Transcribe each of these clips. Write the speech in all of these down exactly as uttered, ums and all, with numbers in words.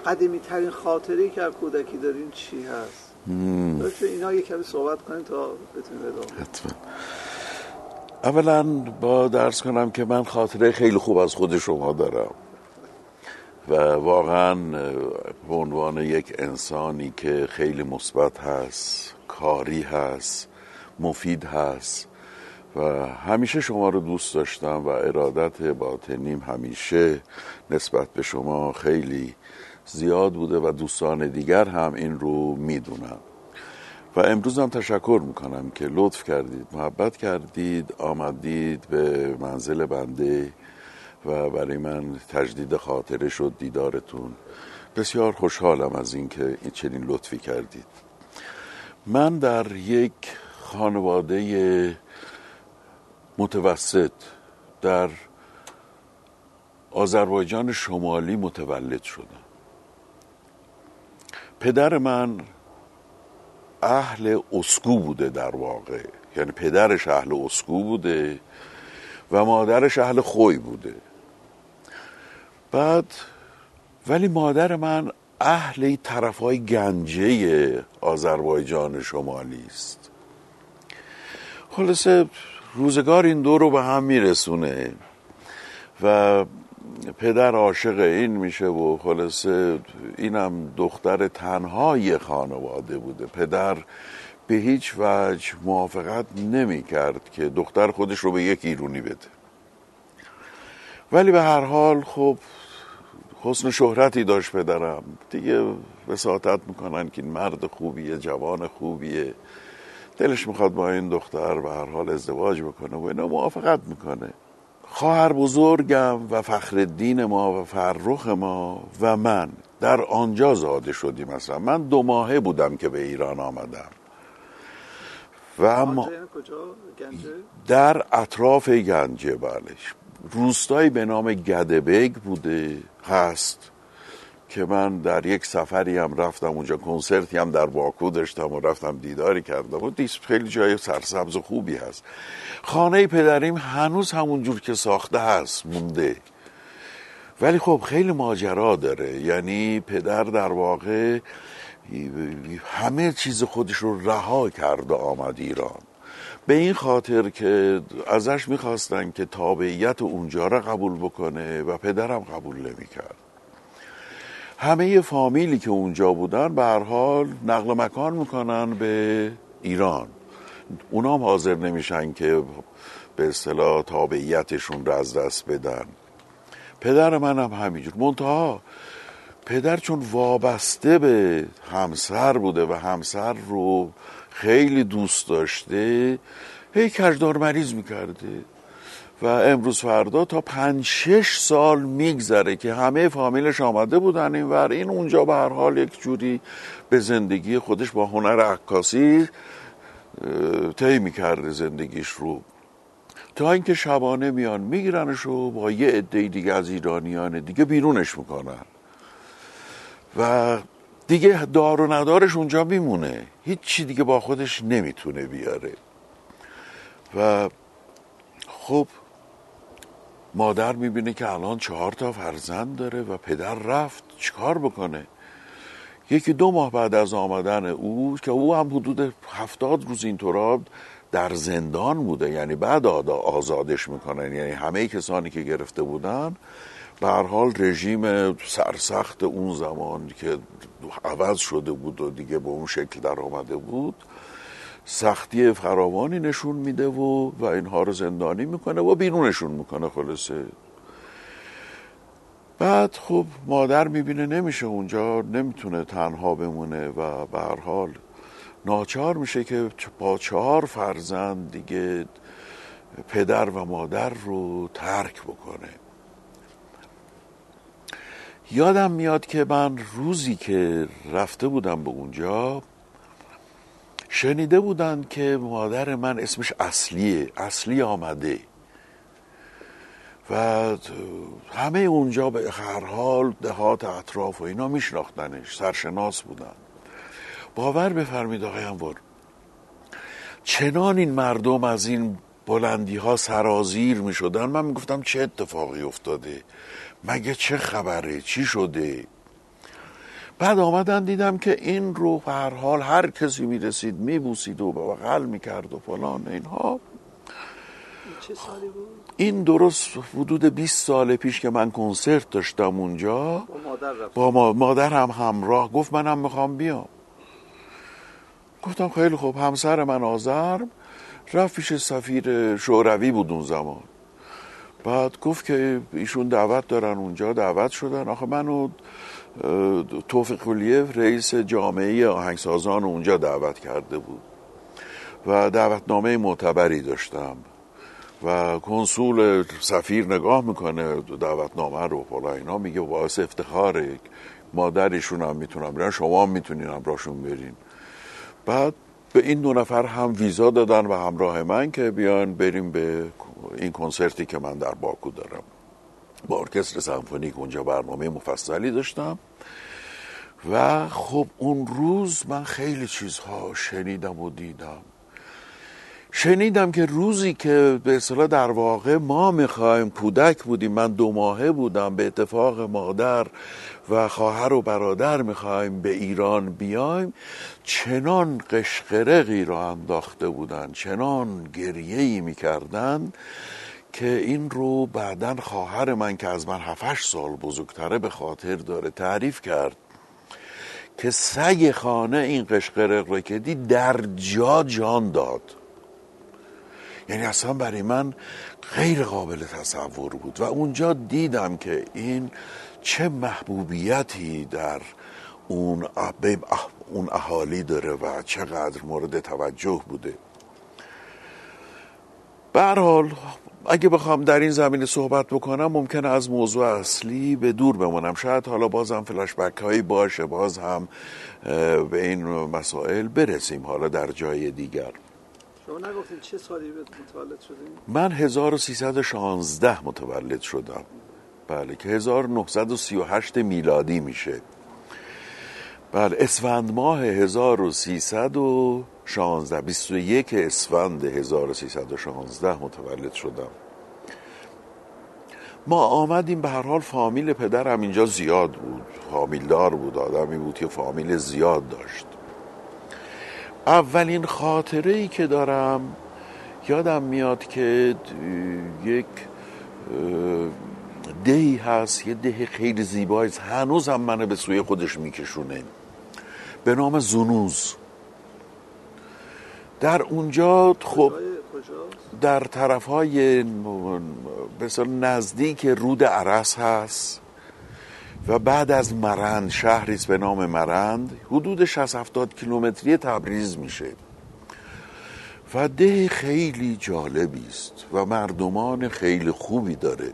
قدیمی ترین خاطره‌ای که از کودکی دارین چی هست؟ دکتر اینا یک کمی صحبت کنید تا بتونیم ادامه بدیم. اولا با درس کنم که من خاطره خیلی خوب از خود شما دارم و واقعا به عنوان یک انسانی که خیلی مثبت هست، کاری هست، مفید هست و همیشه شما رو دوست داشتم و ارادت باطنیم همیشه نسبت به شما خیلی زیاد بوده و دوستان دیگر هم این رو میدونم و امروز هم تشکر میکنم که لطف کردید، محبت کردید، آمدید به منزل بنده و برای من تجدید خاطره شد دیدارتون. بسیار خوشحالم از این که این چنین لطفی کردید. من در یک خانواده متوسط در آذربایجان شمالی متولد شدم. پدر من اهل اسکو بوده، در واقع یعنی پدرش اهل اسکو بوده و مادرش اهل خوی بوده. بعد ولی مادر من اهل طرفای گنجه آذربایجان شمالی است. خلاصه روزگار این دو رو به هم میرسونه و پدر عاشق این میشه و خلاصه اینم دختر تنهای خانواده بوده. پدر به هیچ وجه موافقت نمی کرد که دختر خودش رو به یک ایرونی بده، ولی به هر حال خب حسن شهرتی داشت پدرم دیگه، وساطت میکنن که این مرد خوبیه، جوان خوبیه، دلش میخواد با این دختر به هر حال ازدواج بکنه و اینا، موافقت میکنه. خواهر بزرگم و فخرالدین ما و فرخ ما و من در آنجا زاده شدیم. مثلا من دو ماهه بودم که به ایران آمدم و اما در اطراف گنجه، بله، روستایی به نام گدبگ بوده هست که من در یک سفری هم رفتم اونجا، کنسرتی هم در باکو داشتم و رفتم دیداری کردم و دیس خیلی جای سرسبز و خوبی هست. خانه پدریم هنوز همون جور که ساخته هست مونده، ولی خب خیلی ماجرا داره. یعنی پدر در واقع همه چیز خودش رو رها کرد و آمد ایران، به این خاطر که ازش میخواستن که تابعیت اونجا را قبول بکنه و پدرم قبول نمیکرد. همه فامیلی که اونجا بودن به هر حال نقل مکان میکنن به ایران، اونا هم حاضر نمیشن که به اصطلاح تابعیتشون را از دست بدن. پدر من هم همینجور، منتها پدر چون وابسته به همسر بوده و همسر رو خیلی دوست داشته، هی کجدار مریض میکرده و امروز فردا تا پنج شش سال میگذره که همه فامیلش آمده بودن این ور، این اونجا به هر حال یک جوری به زندگی خودش با هنر عکاسی طی میکرده زندگیش رو، تا اینکه شبانه میان میگیرنش و با یه عده دیگه از ایرانیان دیگه بیرونش میکنن و دیگه دار و ندارش اونجا میمونه، هیچ چی دیگه با خودش نمیتونه بیاره. و خب مادر میبینه که الان چهار تا فرزند داره و پدر رفت، چیکار بکنه؟ یکی دو ماه بعد از آمدن او که او هم حدود هفتاد روز اینطورا در زندان بوده، یعنی بعد آزادش میکنن، یعنی همه کسانی که گرفته بودن به هر حال رژیم سرسخت اون زمان که عوض شده بود و دیگه به اون شکل در آمده بود، سختی فراوانی نشون میده و و اینها رو زندانی میکنه و بیرونشون میکنه. خلاصه بعد خب مادر میبینه نمیشه اونجا، نمیتونه تنها بمونه و به هر حال ناچار میشه که با چهار فرزند دیگه پدر و مادر رو ترک بکنه. یادم میاد که من روزی که رفته بودم به اونجا شنیده بودن که مادر من اسمش اصلیه، اصلی آمده و همه اونجا به هر حال دهات اطراف و اینا میشناختنش، سرشناس بودن. باور بفرمید آقای انور، چنان این مردم از این بلندی ها سرازیر می شدن، من می گفتم چه اتفاقی افتاده، مگه چه خبره، چی شده؟ بعد آمدن دیدم که این رو به هر حال هر کسی میرسید میبوسید و بغل میکرد و فلان اینها. چه سالی بود؟ این درست حدود بیست سال پیش که من کنسرت داشتم اونجا با مادر رفت. با ما مادرم همراه. گفت منم میخوام بیام. گفتم خیلی خوب. همسر من آذرم رفت پیش سفیر شوروی بود اون زمان. بعد گفت که ایشون دعوت دارن اونجا. دعوت شدن. آخه منو توفیق کلیه رئیس جامعه آهنگسازان اونجا دعوت کرده بود و دعوتنامه معتبری داشتم و کنسول سفیر نگاه میکنه دعوتنامه رو فلا اینا، میگه باعث افتخاره، مادرشون هم میتونم برن، شما هم میتونین همراهشون برین. بعد به این دو نفر هم ویزا دادن و همراه من که بیان بریم به این کنسرتی که من در باکو دارم. با ارکستر سمفونیک اونجا برنامه مفصلی داشتم و خب اون روز من خیلی چیزها شنیدم و دیدم. شنیدم که روزی که به اصطلاح در واقع ما میخوایم، کودک بودیم، من دو ماهه بودم، به اتفاق مادر و خواهر و برادر میخوایم به ایران بیایم، چنان قشقرقی را انداخته بودن، چنان گریه‌ای میکردن که این رو بعدن خواهر من که از من هفت هشت سال بزرگتره به خاطر داره تعریف کرد که سگ خانه این قشقرق رو که دید در جا جان داد. یعنی اصلا برای من غیر قابل تصور بود و اونجا دیدم که این چه محبوبیتی در اون اون اهالی داره و چقدر مورد توجه بوده. به هر حال اگه بخوام در این زمینه صحبت بکنم ممکنه از موضوع اصلی به دور بمونم. شاید حالا باز هم فلش بک هایی باشه، باز هم به این مسائل برسیم حالا در جای دیگر. شما نگفتین چه سالی متولد شدین؟ من هزار و سیصد و شانزده متولد شدم. بله که هزار و نهصد و سی و هشت میلادی میشه. بله اسفند ماه هزار و سیصد و شانزده، بیست و یک اسفند هزار و سیصد و شانزده متولد شدم. ما آمدیم، به هر حال فامیل پدرم اینجا زیاد بود، فامیلدار بود، آدمی بود که فامیل زیاد داشت. اولین خاطره ای که دارم یادم میاد که یک دهی هست، یه ده خیلی زیبایی، هنوز هم منو به سوی خودش میکشونه، به نام زونوز. در اونجا خب در طرفهای بسیار نزدیک رود عرس هست و بعد از مرند، شهریست به نام مرند، حدود شصت هفتاد کیلومتری تبریز میشه و ده خیلی جالبی است و مردمان خیلی خوبی داره.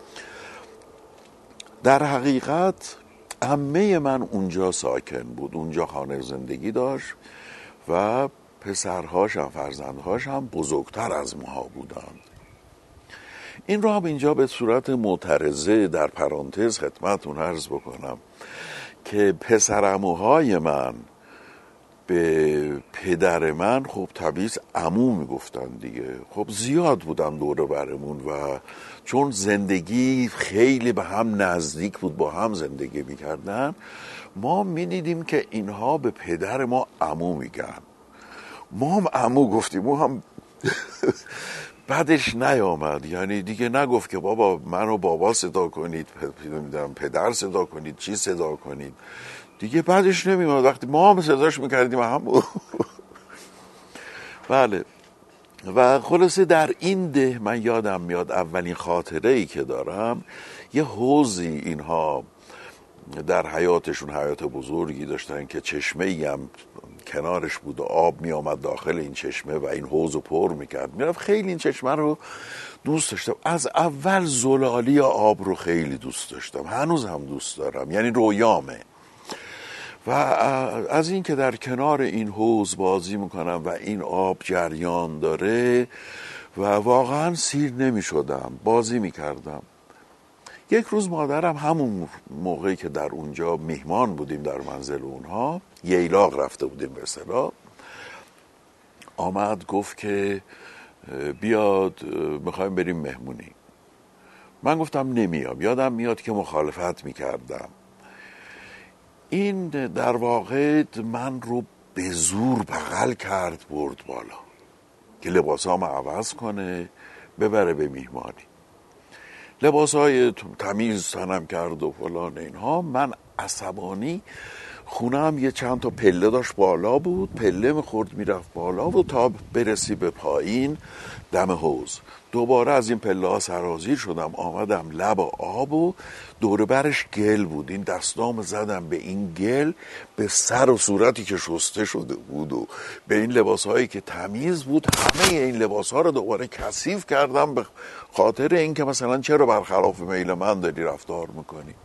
در حقیقت عمه من اونجا ساکن بود، اونجا خانه زندگی داشت و پسرهاش هم فرزندهاش هم بزرگتر از ما بودند. این رو هم اینجا به صورت معترضه در پرانتز خدمتتون عرض بکنم که پسرعموهای من به پدر من خب طبیعی عمو میگفتن دیگه، خب زیاد بودن دور برمون و چون زندگی خیلی به هم نزدیک بود، با هم زندگی میکردن، ما میدیدیم که اینها به پدر ما عمو میگن. ما هم عمو گفتیم، ما هم بعدش نیامد، یعنی دیگه نگفت که بابا منو بابا صدا کنید، پدر صدا کنید، چی صدا کنید، دیگه بعدش نمیاد. وقتی ما هم صداش میکردیم هم بله. و خلاصه در این ده من یادم میاد اولین خاطره ای که دارم، یه حوضی اینها در حیاتشون، حیات بزرگی داشتن که چشمه ای هم کنارش بود و آب می آمد داخل این چشمه و این حوض رو پر میکرد. میرفت خیلی این چشمه رو دوست داشتم. از اول زلالی آب رو خیلی دوست داشتم، هنوز هم دوست دارم، یعنی رویامه. و از این که در کنار این حوض بازی میکنم و این آب جریان داره و واقعا سیر نمی شدم، بازی میکردم. یک روز مادرم همون موقعی که در اونجا میهمان بودیم در منزل اونها، ییلاق رفته بودیم به اصطلاح، آمد گفت که بیاد میخوایم بریم مهمونی. من گفتم نمیام. یادم میاد که مخالفت میکردم. این در واقع من رو به زور بغل کرد برد بالا که لباسام عوض کنه ببره به میهمانی. لباسای تمیز تنم کرد و فلان اینها. من عصبانی، خونه هم یه چند تا پله داشت بالا بود، پله میخورد میرفت بالا و تا برسی به پایین دم حوض دوباره از این پله ها سرازیر شدم، آمدم لب آب و دور برش گل بود. این دستام زدم به این گل، به سر و صورتی که شسته شده بود و به این لباس هایی که تمیز بود، همه این لباس ها رو دوباره کثیف کردم به خاطر این که مثلا چرا برخلاف میل من داری رفتار میکنی.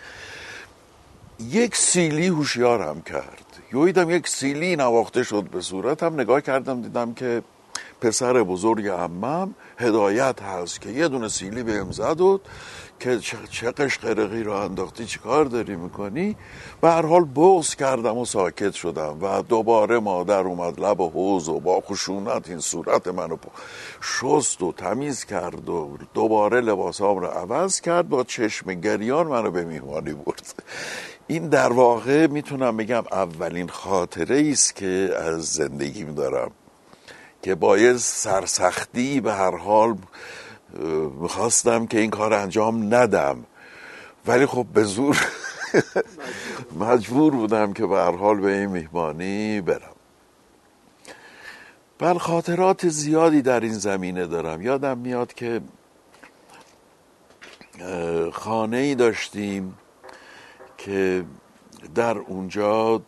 یک سیلی هوشیارم کرد، یویدم یک سیلی نواخته شد به صورتم. نگاه کردم دیدم که پسر بزرگ عمم هدایت هست که یه دونه سیلی بهم زد و که چه قشقرقی رو انداختی، چی کار داری میکنی؟ به هر حال بغض کردم و ساکت شدم و دوباره مادر اومد لب حوض و با خشونت این صورت منو شست و تمیز کرد و دوباره لباسام رو عوض کرد، با چشم گریان منو به میهمانی برد. این در واقع میتونم بگم اولین خاطره ایست که از زندگیم دارم که با یه سرسختی به هر حال میخواستم که این کار انجام ندم، ولی خب به زور مجبور بودم که به هر حال به این میهمانی برم. بل خاطرات زیادی در این زمینه دارم. یادم میاد که خانه‌ای داشتیم که در اونجا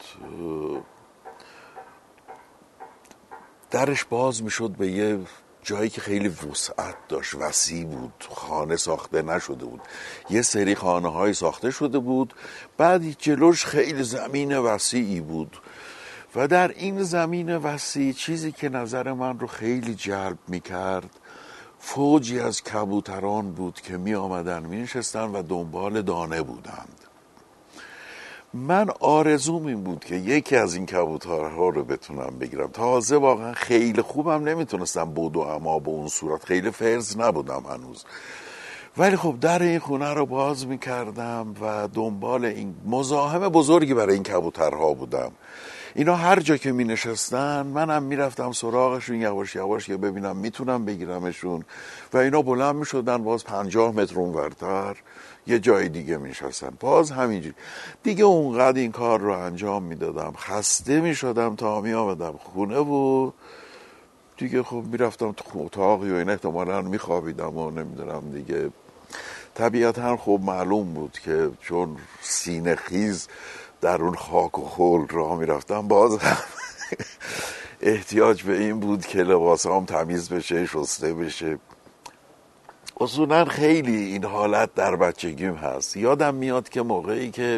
درش باز میشد به یه جایی که خیلی وسعت داشت، وسیع بود، خانه ساخته نشده بود. یه سری خانه های ساخته شده بود، بعد جلوش خیلی زمین وسیعی بود و در این زمین وسیع چیزی که نظر من رو خیلی جلب میکرد فوجی از کبوتران بود که می آمدن می نشستن و دنبال دانه بودند. من آرزوم این بود که یکی از این کبوترها رو بتونم بگیرم. تازه واقعا خیلی خوبم نمیتونستم بدو، اما به اون صورت خیلی فرز نبودم هنوز، ولی خب در این خونه رو باز میکردم و دنبال این مزاحم بزرگی برای این کبوترها بودم. اینا هر جا که می نشستن منم میرفتم سراغشون یواش یواش که ببینم میتونم بگیرمشون و اینا بلند می شدن باز پنجاه متر اونورتر یه جای دیگه می نشستن، باز همینجوری دیگه. اونقدر این کار رو انجام میدادم خسته می شدم تا می آمدم خونه و دیگه خب میرفتم تو اتاقی و این احتمالاً می خوابیدم و نمیدونم دیگه. طبیعتاً خب معلوم بود که چون سینه خیز در اون خاک و خل راه میرفتم، باز هم احتیاج به این بود که لباسام تمیز بشه، شسته بشه. اصولاً خیلی این حالت در بچگیم هست. یادم میاد که موقعی که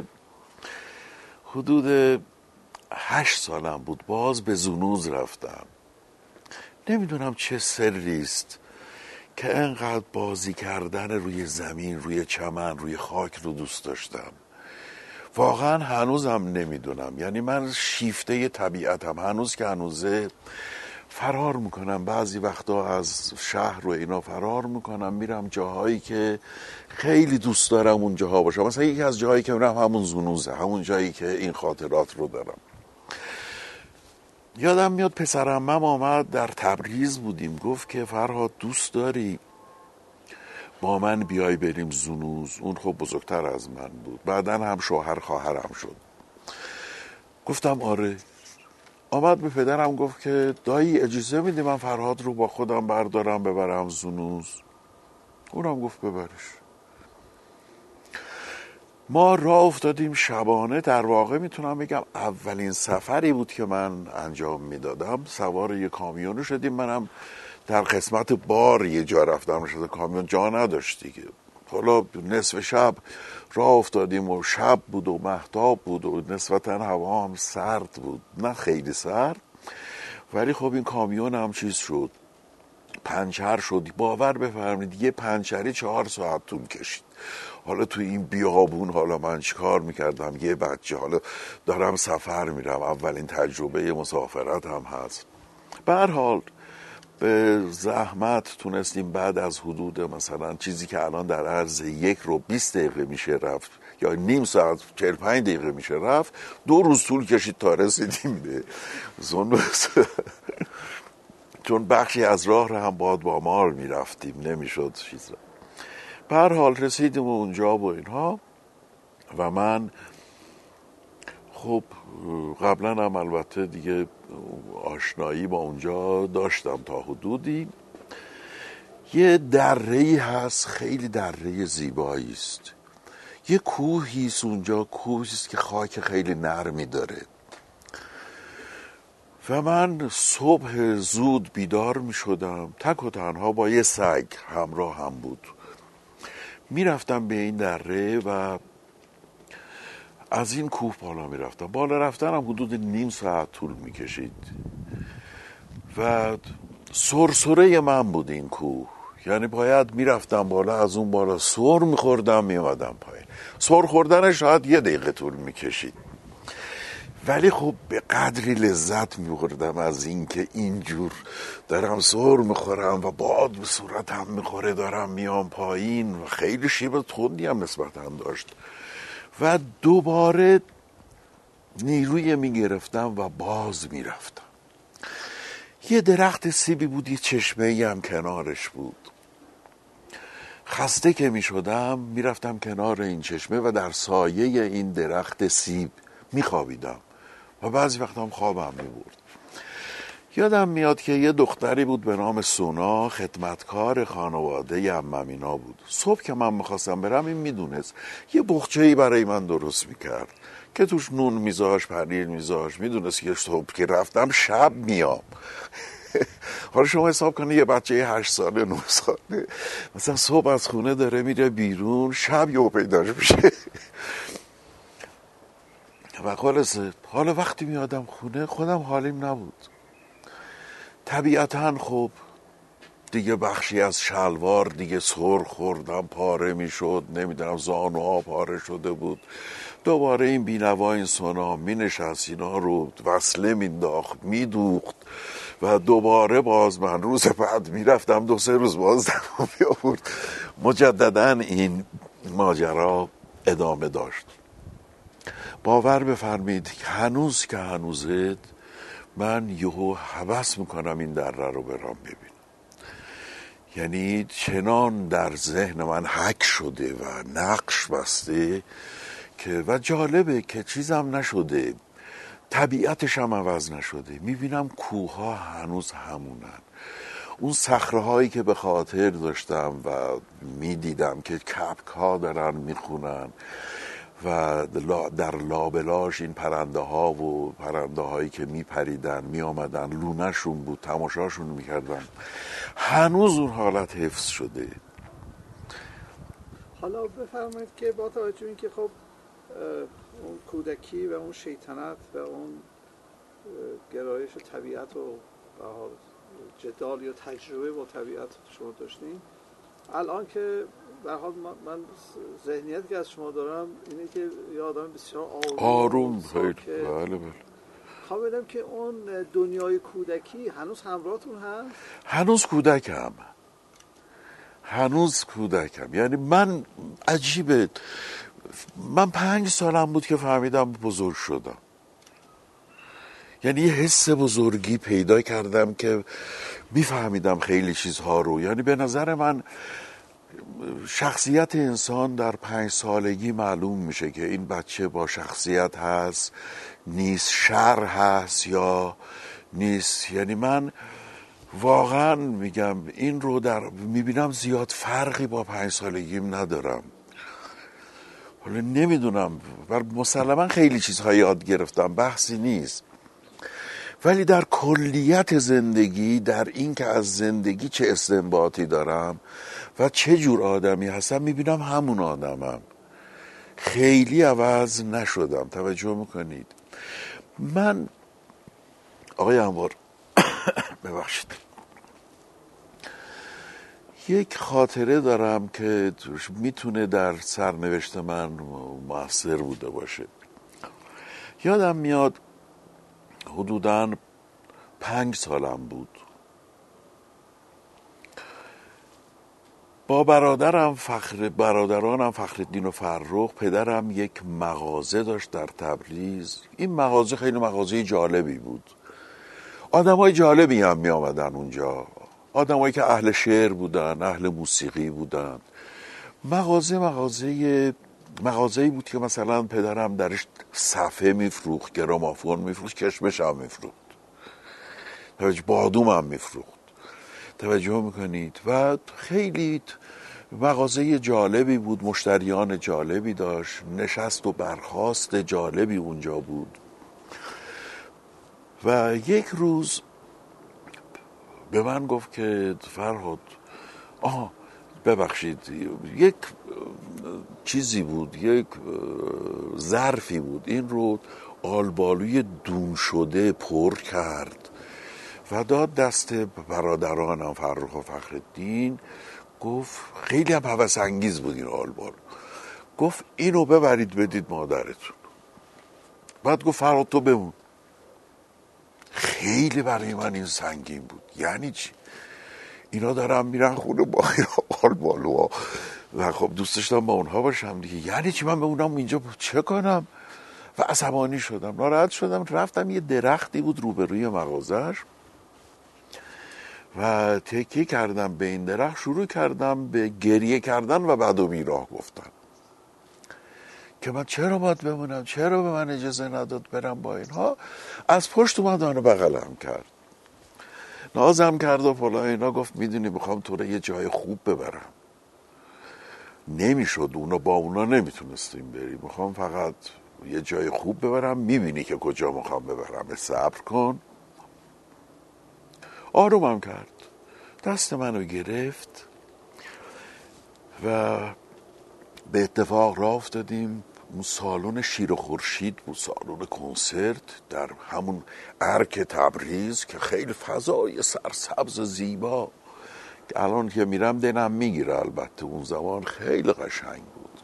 حدود هشت سالم بود باز به زونوز رفتم. نمیدونم چه سریست که انقدر بازی کردن روی زمین، روی چمن، روی خاک رو دوست داشتم. واقعا هنوزم نمیدونم، یعنی من شیفته طبیعتم هنوز که هنوزه فرار میکنم. بعضی وقتا از شهر رو اینا فرار میکنم، میرم جاهایی که خیلی دوست دارم اون جاها باشم. مثلا یکی از جاهایی که میرم همون زونوزه، همون جایی که این خاطرات رو دارم. یادم میاد پسرعمم آمد، در تبریز بودیم، گفت که فرهاد دوست داری با من بیای بریم زونوز؟ اون خب بزرگتر از من بود، بعدن هم شوهر خواهرم شد. گفتم آره. آمد به پدرم گفت که دایی اجازه میدی من فرهاد رو با خودم بردارم ببرم زونوز؟ اونم گفت ببرش. ما راه افتادیم شبانه. در واقع میتونم بگم اولین سفری بود که من انجام میدادم. سوار یه کامیون شدیم، منم در قسمت بار یه جا رفتم، شده کامیون جا نداشت دیگه. حالا نصف شب راه افتادیم و شب بود و مهتاب بود و نسبتا هوا هم سرد بود، نه خیلی سرد، ولی خب این کامیون هم چیز شد، پنچر شد. باور بفرمایید یه پنچری چهار ساعت طول کشید. حالا تو این بیابون حالا من چیکار میکردم؟ یه بچه، حالا دارم سفر میرم، اولین تجربه مسافرت هم هست. به هر حال به زحمت تونستیم بعد از حدود مثلا چیزی که الان در عرض یک رو بیست دقیقه میشه رفت، یا نیم ساعت چهل پنج دقیقه میشه رفت، دو روز طول کشید تا رسیدیم به زندوز. چون بخشی از راه رو هم باید با مال میرفتیم، نمیشد چیز را. به هر حال رسیدیم اونجا و اینها و من خب قبلا هم البته دیگه آشنایی با اونجا داشتم تا حدودی. یه دره‌ای هست، خیلی دره زیبایی است، یه کوهی است اونجا، کوهی است که خاک خیلی نرمی داره و من صبح زود بیدار می شدم، تک و تنها با یه سگ همراه هم بود. می رفتم به این دره و از این کوه بالا می رفتم. بالا رفتنم حدود نیم ساعت طول می کشید و سرسره من بود این کوه. یعنی باید می رفتم بالا، از اون بالا سر می خوردم می آمدم پایین. سر خوردنش شاید یه دقیقه طول می کشید، ولی خب به قدری لذت می بردم از این که اینجور دارم سر می خورم و باد به صورتم می خوره، دارم میام پایین و خیلی شیب تندی هم نسبتا داشت و دوباره نیروی می گرفتم و باز می رفتم. یه درخت سیبی بود، یه چشمه هم کنارش بود. خسته که می شدم می رفتم کنار این چشمه و در سایه این درخت سیب می خوابیدم و بعضی وقت هم خوابم می برد. یادم میاد که یه دختری بود به نام سونا، خدمتکار خانواده عمم اینا بود. صبح که من میخواستم برم این میدونست یه بخچه‌ای برای من درست میکرد که توش نون میذاش، پنیر میذاش، میدونست که صبح که رفتم شب میام. حالا شما حساب کنید یه بچه هشت ساله نه ساله مثلا صبح از خونه داره میره بیرون، شب یهو پیداش میشه. و خلاصه حالا وقتی میادم خونه خودم حالیم نبود. طبیعتاً خب دیگه بخشی از شلوار دیگه سر خوردم، پاره میشد، نمیدونم زانوها پاره شده بود. دوباره این بینوا این سونا می نشست اینا رو وصله مینداخت میدوخت و دوباره باز من روز بعد میرفتم دو سه روز باز دم بیاورد. مجددا این ماجرا ادامه داشت. باور بفرمید هنوز که هنوزه من یهو هوس میکنم این دره رو برام ببینم. یعنی چنان در ذهن من حک شده و نقش بسته که و جالبه که چیزم نشده، طبیعتش هم عوض نشده. میبینم کوه ها هنوز همونن، اون صخره هایی که به خاطر داشتم و میدیدم که کپک ها دارن میخونن و در لابلاش این پرنده ها و پرنده هایی که میپریدن میامدن لونهشون بود، تماشاشون میکردن، هنوز اون حالت حفظ شده. حالا بفرمایید که با توجه به اینکه خب اون کودکی و اون شیطنت و اون گرایش طبیعت و جدال یا تجربه با طبیعت شما داشتین، الان که به حال من ذهنیتی که از شما دارم اینه که یه آدم بسیار آروم آروم خیلی بله بله. خواهم بدم که اون دنیای کودکی هنوز همراهتون هست؟ هنوز کودکم هنوز کودکم یعنی من عجیبه، من پنج سالم بود که فهمیدم بزرگ شدم. یعنی یه حس بزرگی پیدا کردم که میفهمیدم خیلی چیزها رو. یعنی به نظر من شخصیت انسان در پنج سالگی معلوم میشه که این بچه با شخصیت هست نیست، شر هست یا نیست. یعنی من واقعا میگم این رو در میبینم زیاد فرقی با پنج سالگیم ندارم. حالا نمیدونم، مسلما خیلی چیزها یاد گرفتم، بحثی نیست، ولی در کلیت زندگی، در این که از زندگی چه استنباطی دارم و چه جور آدمی هستم، میبینم همون آدمم، خیلی عوض نشدم. توجه میکنید؟ من آقای انوار ببخشید یک خاطره دارم که میتونه در سرنوشت من مؤثر بوده باشه. یادم میاد حدوداً پنج سالم بود، با برادرم فخر برادرانم فخرالدین و فرخ، پدرم یک مغازه داشت در تبریز. این مغازه خیلی مغازه جالبی بود، آدمای جالبی هم می آمدن اونجا، آدمایی که اهل شعر بودن، اهل موسیقی بودن. مغازه مغازه مغازه‌ای بود که مثلا پدرم درش صفحه میفروخت، گرامافون میفروخت، کشمش هم میفروخت، توجه بادوم هم میفروخت، توجه میکنید. و خیلی مغازه جالبی بود، مشتریان جالبی داشت، نشست و برخاست جالبی اونجا بود. و یک روز به من گفت که فرهاد، آها ببخشید، یک چیزی بود، یک ظرفی بود، این رو آلبالوی دون شده پر کرد و داد دست برادرانم فرخ و فخرالدین. گفت خیلی هم هوس انگیز بود این آلبالو، گفت اینو ببرید بدید مادرتون. بعد گفت فرهاد تو بمون. خیلی برای من این سنگین بود، یعنی چی؟ اینا دارم میرن خونه با این آلبالوها و خب دوست داشتم با اونها باشم دیگه، یعنی چی من بمونم اینجا چه کنم؟ و عصبانی شدم، ناراحت شدم. رفتم یه درختی بود روبروی مغازش و تکیه کردم به این درخت، شروع کردم به گریه کردن و بعد و بیراه گفتن که من چرا باید بمونم، چرا به من اجازه نداد برم با اینها. از پشت اومد منو بغلم کرد، نازم کرد و فلان اینا. گفت میدونی میخوام تو رو یه جای خوب ببرم. نمیشد، اونا با اونا نمیتونستیم بریم، میخوام فقط یه جای خوب ببرم، میبینی که کجا میخوام ببرم، صبر کن. آرومم کرد، دست منو گرفت و به اتفاق راه افتادیم. اون سالن شیر و خورشید بود، سالن کنسرت در همون ارک تبریز که خیلی فضای سرسبز زیبا که الان که میرم دلم میگیره، البته اون زمان خیلی قشنگ بود.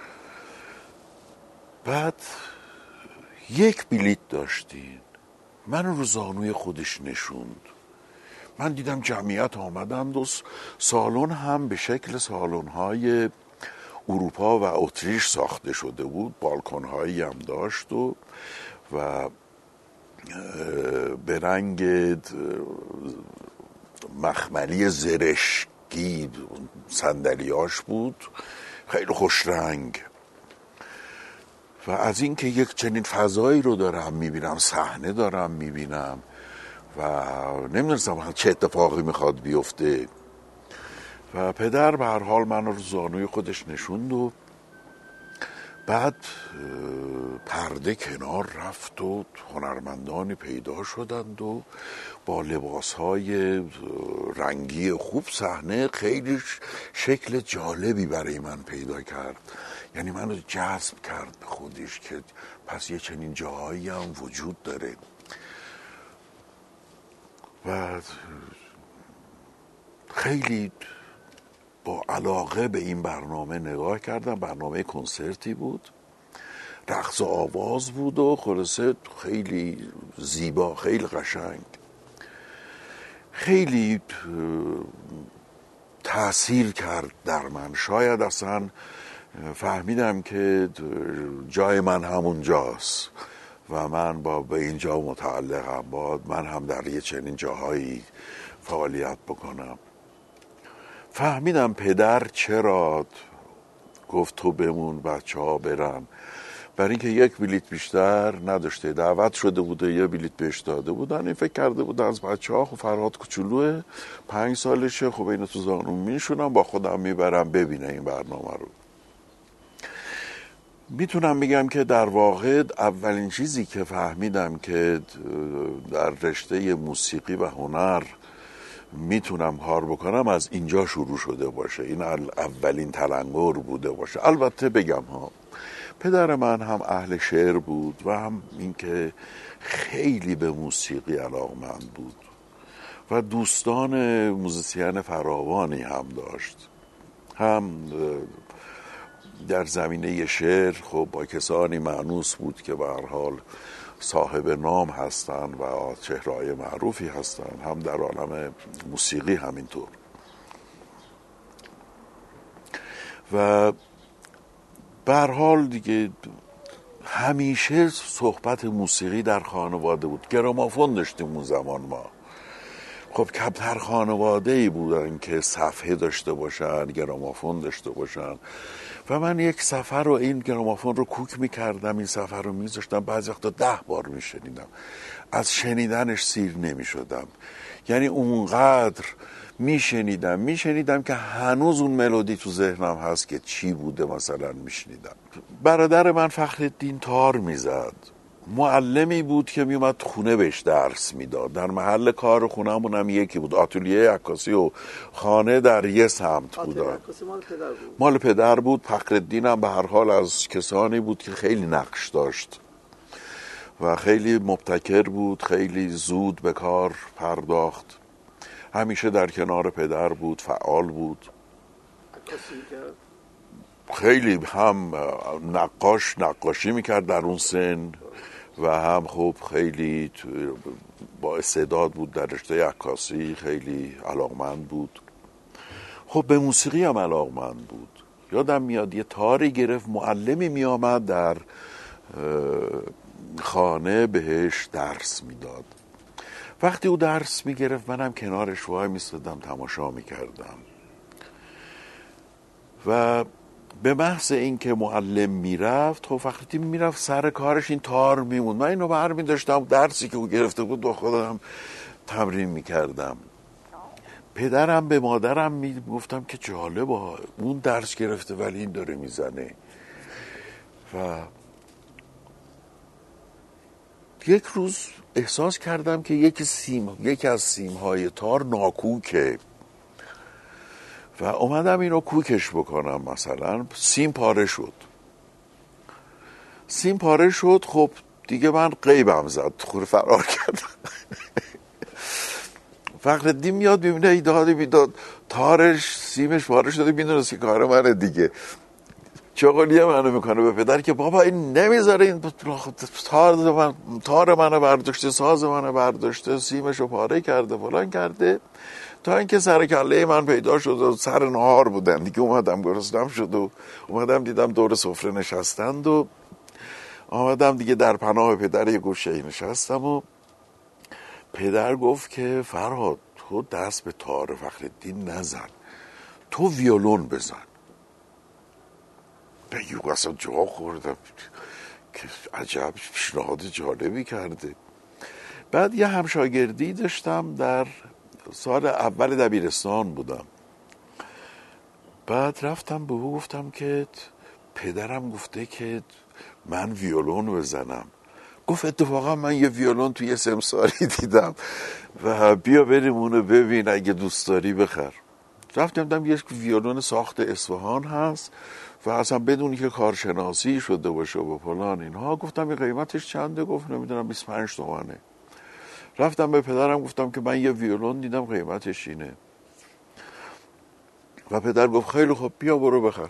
بعد یک بلیت داشتین، من رو زانوی خودش نشوند. من دیدم جمعیت آمدند و سالن هم به شکل سالن‌های اروپا و اتریش ساخته شده بود، بالکن‌هایی هم داشت و و به رنگ مخملی زرشکی صندلیاش بود، خیلی خوش رنگ. و از این که یک چنین فضایی رو دارم میبینم، صحنه دارم میبینم و نمیدونستم چه اتفاقی میخواد بیفته. و پدر به هر حال من رو زانوی خودش نشوند و بعد پرده کنار رفت و هنرمندانی پیدا شدند و با لباسهای رنگی خوب صحنه خیلی شکل جالبی برای من پیدا کرد، یعنی منو جذب کرد به خودش که پس یه چنین جاهایی هم وجود داره. و خیلی با علاقه به این برنامه نگاه کردم. برنامه کنسرتی بود، رقص و آواز بود و خلاصه خیلی زیبا، خیلی قشنگ، خیلی تأثیر کرد در من. شاید اصلا فهمیدم که جای من همون جاست و من با به اینجا متعلقم، با من هم در یه چنین جاهایی فعالیت بکنم. فهمیدم پدر چرا گفت تو بمون بچه ها برن، برای اینکه یک بلیت بیشتر نداشته، دعوت شده بوده یه بلیت بهش داده بودن، این فکر کرده بود از بچه ها خب فرهاد کوچولوه، پنج سالشه، خب اینو تو زانون میشونم با خودم میبرم ببینه این برنامه رو. میتونم بگم که در واقع اولین چیزی که فهمیدم که در رشته موسیقی و هنر میتونم کار بکنم از اینجا شروع شده باشه، این اولین تلنگر بوده باشه. البته بگم ها پدر من هم اهل شعر بود و هم اینکه خیلی به موسیقی علاقه‌مند بود و دوستان موزیسین فراوانی هم داشت، هم در زمینه شعر خب با کسانی مانوس بود که به هر حال صاحب نام هستن و چهره‌های معروفی هستن، هم در عالم موسیقی همینطور. و به هر حال دیگه همیشه صحبت موسیقی در خانواده بود. گرامافون داشتیم اون زمان ما. خب کمتر خانواده‌ای بودن که صفحه داشته باشن، گرامافون داشته باشن و من یک سفر رو این گرامافون رو کوک میکردم، این سفر رو میذاشتم، بعضی وقتا ده بار میشنیدم، از شنیدنش سیر نمیشدم. یعنی اونقدر میشنیدم میشنیدم که هنوز اون ملودی تو ذهنم هست که چی بوده مثلا میشنیدم. برادر من فخرالدین تار میزد، معلمی بود که میومد خونه بهش درس میداد. در محل کار خونه‌مون هم یکی بود، آتلیه عکاسی و خانه در یه سمت بود. عکاسی مال پدر بود. مال پدر بود. فخرالدین هم به هر حال از کسانی بود که خیلی نقش داشت و خیلی مبتکر بود، خیلی زود به کار پرداخت، همیشه در کنار پدر بود، فعال بود. عکاسی میکرد؟ خیلی هم نقاش نقاشی میکرد در اون سن و هم خب خیلی با استعداد بود در رشته عکاسی، خیلی علاقمند بود. خب به موسیقی هم علاقمند بود. یادم میاد یه تاری گرفت، معلمی میامد در خانه بهش درس میداد. وقتی او درس میگرفت منم کنارش وای میستادم تماشا میکردم و به محض این که معلم میرفت خب فخرالدین میرفت سر کارش، این تار میموند. من اینو بر میداشتم، درسی که او گرفته بود با خودم تمرین میکردم. پدرم به مادرم میگفتم که جالبه اون درس گرفته ولی این داره میزنه. و یک روز احساس کردم که یکی سیم یکی از سیمهای تار ناکوکه و اومدم اینو کوکش بکنم. مثلا سیم پاره شد سیم پاره شد خب دیگه من غیبم زد، خور فرار کردم. فخرالدین میاد میبینه ای دادی بیداد تارش سیمش پاره شده، میدونست که کار منه دیگه. چغلیه منو میکنه به پدر که بابا این نمیذاره، این تار من تار منو برداشته، ساز منو برداشته، سیمشو پاره کرده، فلان کرده. تا اینکه سر کله من پیدا شد و سر نهار بودن دیگه. اومدم گرسنم شد و اومدم دیدم دور سفره نشستند و آمدم دیگه در پناه پدر یه گوشه نشستم و پدر گفت که فرهاد تو دست به تار فخرالدین نزن، تو ویولون بزن. بگیو اصلا جا خوردم که عجب پیشنهاد جالبی کرده. بعد یه همشاگردی داشتم، در سال اول دبیرستان بودم. بعد رفتم به او گفتم که پدرم گفته که من ویولون بزنم. گفت اتفاقا من یه ویولون توی یه سمساری دیدم و بیا بریم اونو ببین، اگه دوست داری بخر. رفتم دیدم یه ویولون ساخت اصفهان هست و اصلا بدونی که کارشناسی شده باشه و فلان اینها. گفتم این قیمتش چنده؟ گفت نمیدونم بیست و پنج تومنه. رفتم به پدرم گفتم که من یه ویولون دیدم قیمتش اینه و پدر گفت خیلی خوب بیا برو بخر.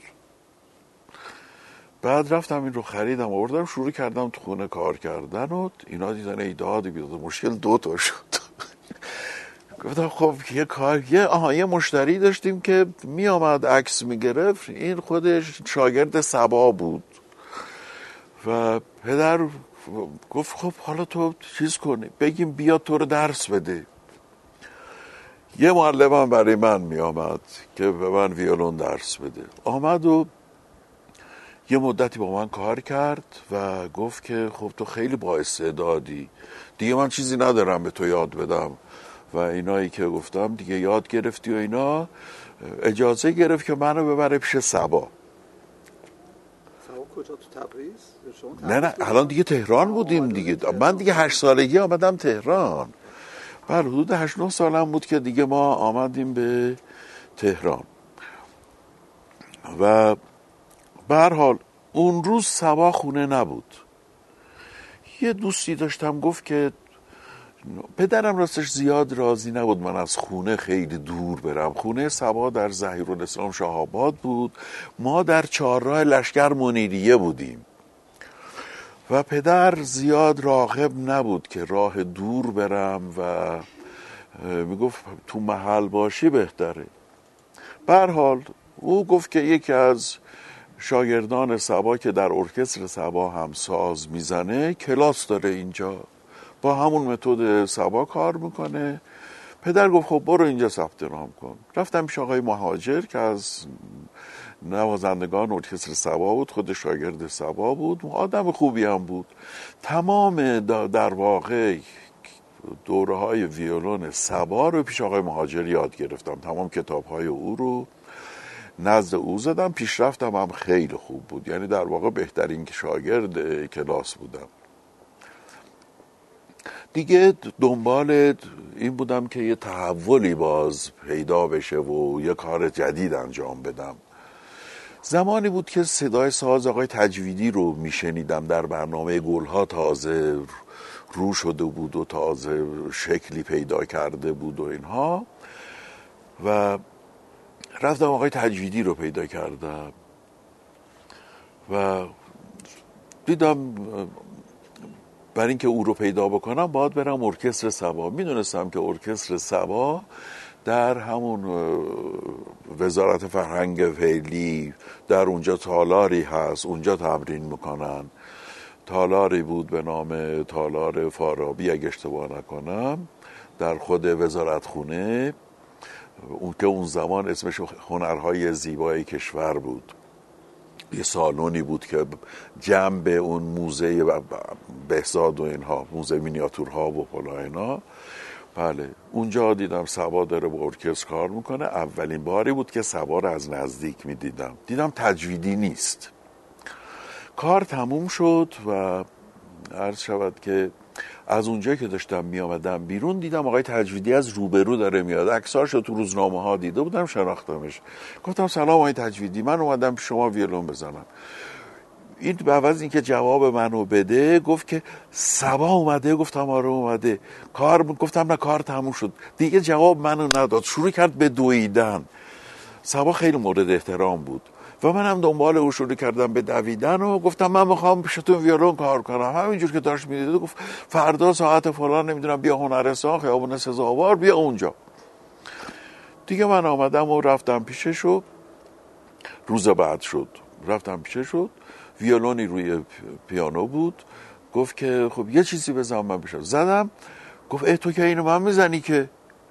بعد رفتم این رو خریدم آوردم شروع کردم تو خونه کار کردن و اینا دیدن ای داد بیاد. مشکل دو تا شد. گفتم خب یه کار یه آها یه مشتری داشتیم که می آمد عکس می گرفت، این خودش شاگرد صبا بود و پدر گفت خب حالا تو چیز کنی، بگیم بیا تو رو درس بده. یه معلمم برای من می آمد که به من ویولون درس بده. آمد و یه مدتی با من کار کرد و گفت که خب تو خیلی با استعدادی، دیگه من چیزی ندارم به تو یاد بدم و اینایی که گفتم دیگه یاد گرفتی و اینا. اجازه گرفت که منو ببره پیش صبا. صبا کجا؟ تو تبریز؟ نه نه الان دیگه تهران بودیم دیگه. من دیگه هشت سالگی آمدم تهران. بر حدود هشت نه سالم بود که دیگه ما آمدیم به تهران. و به هر حال اون روز صبا خونه نبود. یه دوستی داشتم گفت که پدرم راستش زیاد راضی نبود من از خونه خیلی دور برم. خونه صبا در ظهیرالاسلام شاه آباد بود، ما در چهارراه لشکر منیریه بودیم و پدر زیاد راغب نبود که راه دور برم و میگفت تو محل باشی بهتره. به هر حال او گفت که یکی از شاگردان سبا که در ارکستر سبا هم ساز میزنه کلاس داره اینجا، با همون متد سبا کار میکنه. پدر گفت خب برو اینجا ثبت نام کن. رفتم پیش آقای مهاجر که از نوازندگان ارکستر سبا بود، خود شاگرد سبا بود، آدم خوبی هم بود. تمام در واقع دوره های ویولون سبا رو پیش آقای مهاجر یاد گرفتم، تمام کتاب های او رو نزد او زدم. پیشرفتم هم خیلی خوب بود، یعنی در واقع بهترین شاگرد کلاس بودم. دیگه دنبال این بودم که یه تحولی باز پیدا بشه و یه کار جدید انجام بدم. زمانی بود که صدای ساز آقای تجویدی رو میشنیدم در برنامه گلها، تازه رو شده بود و تازه شکلی پیدا کرده بود و اینها، و رفتم آقای تجویدی رو پیدا کردم و دیدم برای اینکه او رو پیدا بکنم باید برم ارکستر سبا. میدونستم که ارکستر سبا در همون وزارت فرهنگ فعلی در اونجا تالاری هست، اونجا تمرین میکنن. تالاری بود به نام تالار فارابی اگه اشتباه نکنم، در خود وزارت خونه، اون که اون زمان اسمش هنرهای زیبای کشور بود. یه سالونی بود که جنب به اون موزه بهزاد و اینها، موزه مینیاتورها و فلا اینا. بله اونجا دیدم سبا داره با ارکستر کار میکنه. اولین باری بود که سبا رو از نزدیک میدیدم. دیدم تجویدی نیست. کار تموم شد و عرض شود که از اونجا که داشتم می آمدم بیرون دیدم آقای تجویدی از روبرو داره میاد. عکساشو تو روزنامه ها دیده بودم، شناختمش. گفتم سلام آقای تجویدی، من اومدم شما ویولون بزنم. این به عوض اینکه جواب منو بده گفت که سبا اومده. گفتم آره اومده. کار گفتم نه کار تموم شد. دیگه جواب منو نداد، شروع کرد به دویدن. سبا خیلی مورد احترام بود و من هم دنبال او شروع کردم به دویدن و گفتم من میخوام پیشتون ویولون کار کنم. همینجور که داشت میدیده گفت فردا ساعت فلان نمیدونم بیا هنرستان خیابون سزاوار، بیا اونجا. دیگه من آمدم و رفتم پیشش و روز بعد شد رفتم پیشش شد ویولونی روی پیانو بود. گفت که خب یه چیزی بزن من بشم. زدم. گفت ای تو که اینو من میزنی که؟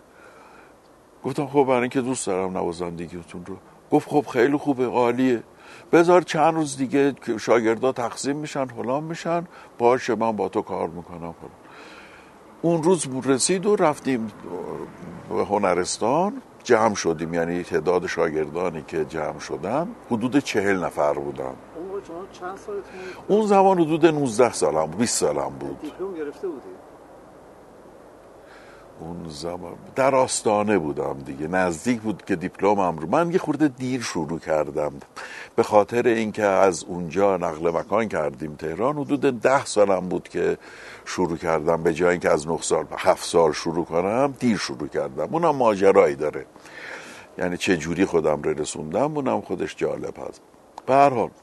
گفتم خب برای اینکه دوست دارم نوازندگیتون رو. گفت خب خیلی خوبه، عالیه، بذار چند روز دیگه شاگردا تقسیم میشن فلان میشن، باشه من با تو کار میکنم فلان. اون روز رسید و رفتیم به هنرستان، جمع شدیم، یعنی تعداد شاگردانی که جمع شدن حدود چهل نفر بودن. اون چند سالتون؟ اون زمان حدود نوزده سالم بود، بیست سالم بود. دیپلم گرفته بودی؟ اون زمان در آستانه بودم دیگه، نزدیک بود که دیپلمم رو. من یه خورده دیر شروع کردم به خاطر اینکه از اونجا نقل مکان کردیم تهران. حدود ده سالم بود که شروع کردم، به جای اینکه از نه سال هفت سال شروع کنم دیر شروع کردم. اونم ماجرایی داره، یعنی چه جوری خودم رو رسوندم اونم خودش جالب هست. به هر حال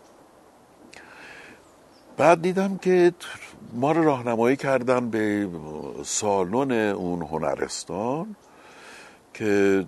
بعد دیدم که ما رو راهنمایی کردن به سالن اون هنرستان که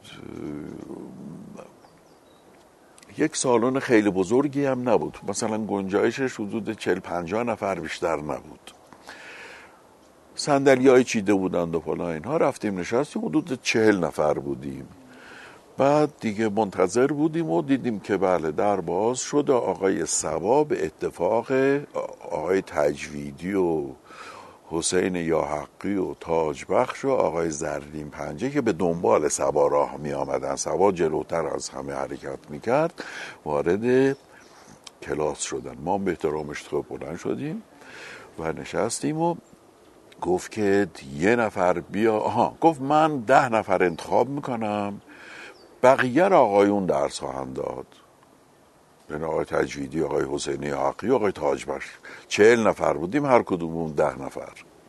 یک سالن خیلی بزرگی هم نبود، مثلا گنجایشش حدود چهل پنجاه نفر بیشتر نبود. صندلی‌های چیده بودند و فلان اینها. رفتیم نشستیم، حدود چهل نفر بودیم. بعد دیگه منتظر بودیم و دیدیم که بله در باز شد. آقای سبا به اتفاق آقای تجویدی و حسین یاحقی و تاجبخش و آقای زرین پنجه که به دنبال سبا راه می آمدن، سبا جلوتر از همه حرکت می کرد، وارد کلاس شدن. ما به احترامش بلند شدیم و نشستیم و گفت که یه نفر بیا. آها گفت من ده نفر انتخاب میکنم، بقیه را آقایون درس خواهند داد. یعنی آقای تجویدی، آقای حسینی حقی، آقای تاجبخش. چهل نفر بودیم، هر کدومون ده نفر.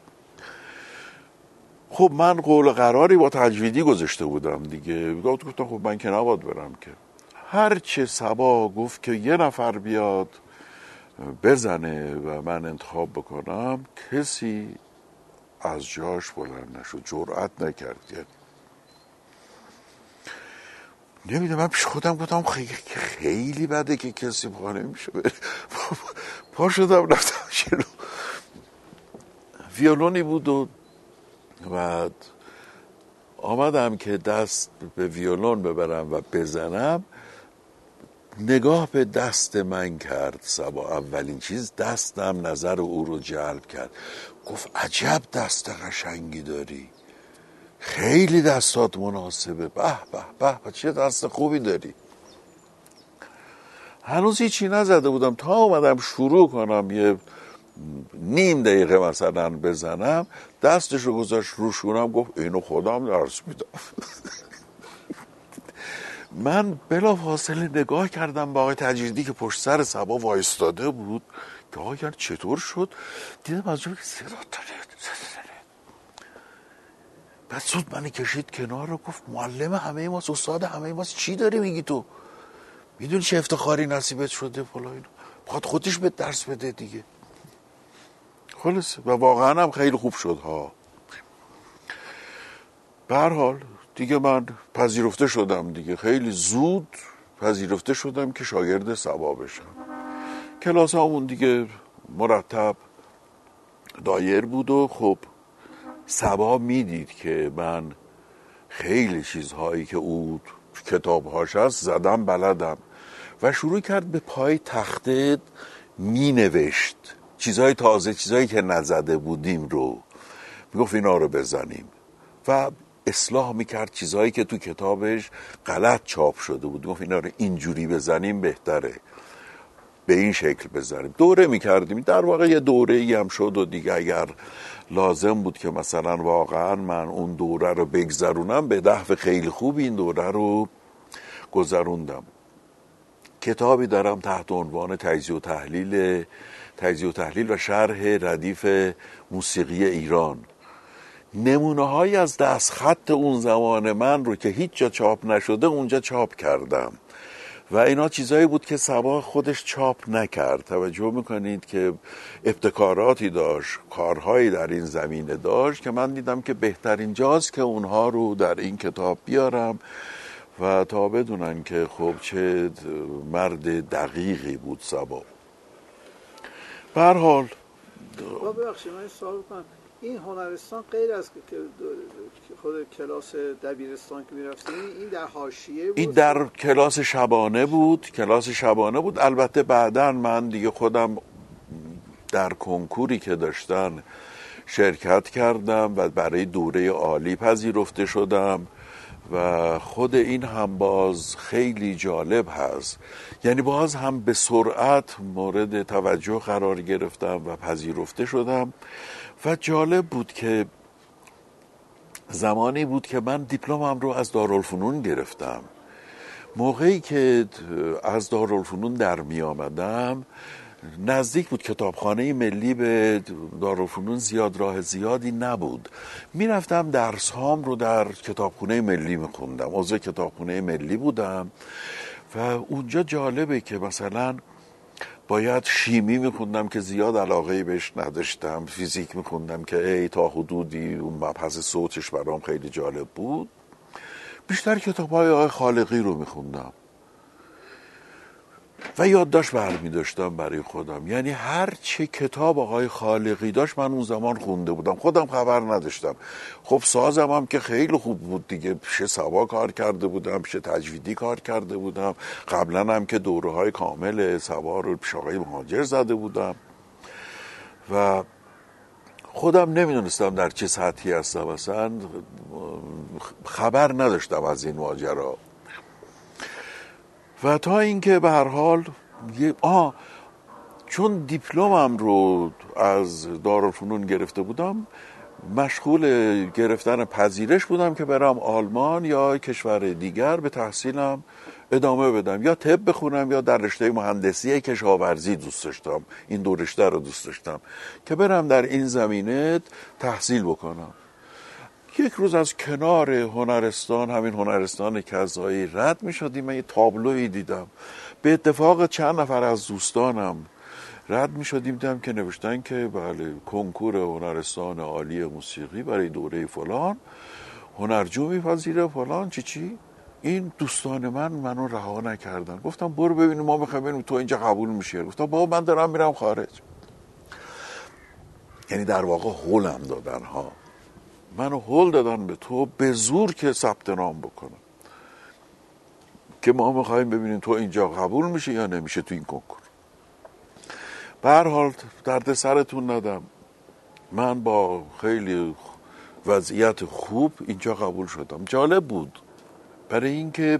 خب من قول قراری با تجویدی گذاشته بودم دیگه. گفتم خب من که نباید برم که. هر چه سبا گفت که یه نفر بیاد بزنه و من انتخاب بکنم، کسی از جاش بلند نشد، جرأت نکرد. نمیدونم، من پیش خودم گفتم خیلی خیلی بده که کسی پا نمیشه بره. پا شدم رفتم جلو. ویولونی بود و بعد آمدم که دست به ویولون ببرم و بزنم، نگاه به دست من کرد صبا. اولین چیز دستم نظر او رو جلب کرد. گفت عجب دست قشنگی داری، خیلی دستات مناسبه، به به به چه دست خوبی داری. هنوز هیچی نزده بودم، تا اومدم شروع کنم یه نیم دقیقه مثلا بزنم، دستش رو گذاشت رو شونم، گفت اینو خودم درس میدم. من بلا فاصله نگاه کردم به آقای تجریدی که پشت سر صبا وایستاده بود که آقا یعنی چطور شد. دیدم از جایی که صدا داره. بعد زود منی کشید کنار رو، گفت معلم همه ماست، استاد همه ماست، چی داری میگی تو؟ میدونی چه افتخاری نصیبت شده فلا اینو، باید خودش به درس بده دیگه. خلاص و واقعا هم خیلی خوب شد ها. به هر حال دیگه من پذیرفته شدم دیگه، خیلی زود پذیرفته شدم که شاگرد صبا بشم. کلاس همون دیگه مرتب دایر بود و خب صبا میدید که من خیلی چیزهایی که او کتابهاش هست زدم بلدم و شروع کرد به پای تخته می نوشت چیزهای تازه، چیزهایی که نزده بودیم رو میگفت اینا رو بزنیم و اصلاح میکرد چیزهایی که تو کتابش غلط چاپ شده بود، میگفت اینا رو اینجوری بزنیم بهتره، به این شکل بزنیم. دوره میکردیم، در واقع یه دوره ای هم شد و دیگه اگر لازم بود که مثلا واقعا من اون دوره رو بگذرونم، به نحو خیلی خوب این دوره رو گذروندم. کتابی دارم تحت عنوان تجزیه و تحلیل تجزیه و تحلیل و شرح ردیف موسیقی ایران. نمونه های از دست خط اون زمان من رو که هیچ جا چاپ نشده اونجا چاپ کردم و اینا چیزایی بود که صبا خودش چاپ نکرد. توجه میکنید که ابتکاراتی داشت، کارهایی در این زمینه داشت که من دیدم که بهترین جاست که اونها رو در این کتاب بیارم و تا بدونن که خب چه مرد دقیقی بود صبا. به هر حال ببخشید من سوال کنم، این هنرستان غیر از که خود کلاس دبیرستان که میرفتیم، این در حاشیه بود؟ این در کلاس شبانه بود، کلاس شبانه بود. البته بعداً من دیگه خودم در کنکوری که داشتن شرکت کردم و برای دوره عالی پذیرفته شدم و خود این هم باز خیلی جالب هست، یعنی باز هم به سرعت مورد توجه قرار گرفتم و پذیرفته شدم و جالب بود که زمانی بود که من دیپلمم رو از دارالفنون گرفتم. موقعی که از دارالفنون در می آمدم نزدیک بود کتابخانه ملی به دارالفنون، زیاد راه زیادی نبود. می رفتم درس هام رو در کتابخانه ملی می خوندم، عضو کتابخانه ملی بودم و اونجا جالبه که مثلا باید شیمی میخوندم که زیاد علاقه بهش نداشتم، فیزیک میخوندم که ای تا حدودی اون مبحث صوتش برام خیلی جالب بود، بیشتر کتاب‌های آقای خالقی رو میخوندم و یادداشت برمی داشتم برای خودم. یعنی هر چه کتاب آقای خالقی داشت من اون زمان خونده بودم، خودم خبر نداشتم. خب سازم هم که خیلی خوب بود دیگه، پیش صبا کار کرده بودم، پیش تجویدی کار کرده بودم، قبلا هم که دوره های کامل صبا رو پیش آقای مهاجر زده بودم و خودم نمیدونستم در چه سطحی هستم، اصلا خبر نداشتم از این ماجرا. و تا اینکه به هر حال آه چون دیپلمم رو از دارالفنون گرفته بودم، مشغول گرفتن پذیرش بودم که برم آلمان یا کشور دیگر به تحصیلم ادامه بدم، یا طب بخونم یا در رشته مهندسی کشاورزی دوست داشتم، این دو رشته رو دوست داشتم که برم در این زمینه تحصیل بکنم. یک روز از کنار هنرستان، همین هنرستان کظایی رد می شدیم، من یه تابلویی دیدم، به اتفاق چند نفر از دوستانم رد می شدیم، دیدم که نوشتن که بله کنکور هنرستان عالی موسیقی برای دوره فلان هنرجو میپذیره فلان چی چی. این دوستان من منو رها نکردن، گفتم برو ببینیم، ما میخوایم ببینیم تو اینجا قبول میشه. گفتم بابا من دارم میرم خارج. یعنی در واقع هولم دادن ها، منو هول دادن به تو به زور که ثبت نام بکنم که ما میخوایم ببینیم تو اینجا قبول میشه یا نمیشه تو این کنکور. به هر حال درد سرتون ندم، من با خیلی وضعیت خوب اینجا قبول شدم. جالب بود برای اینکه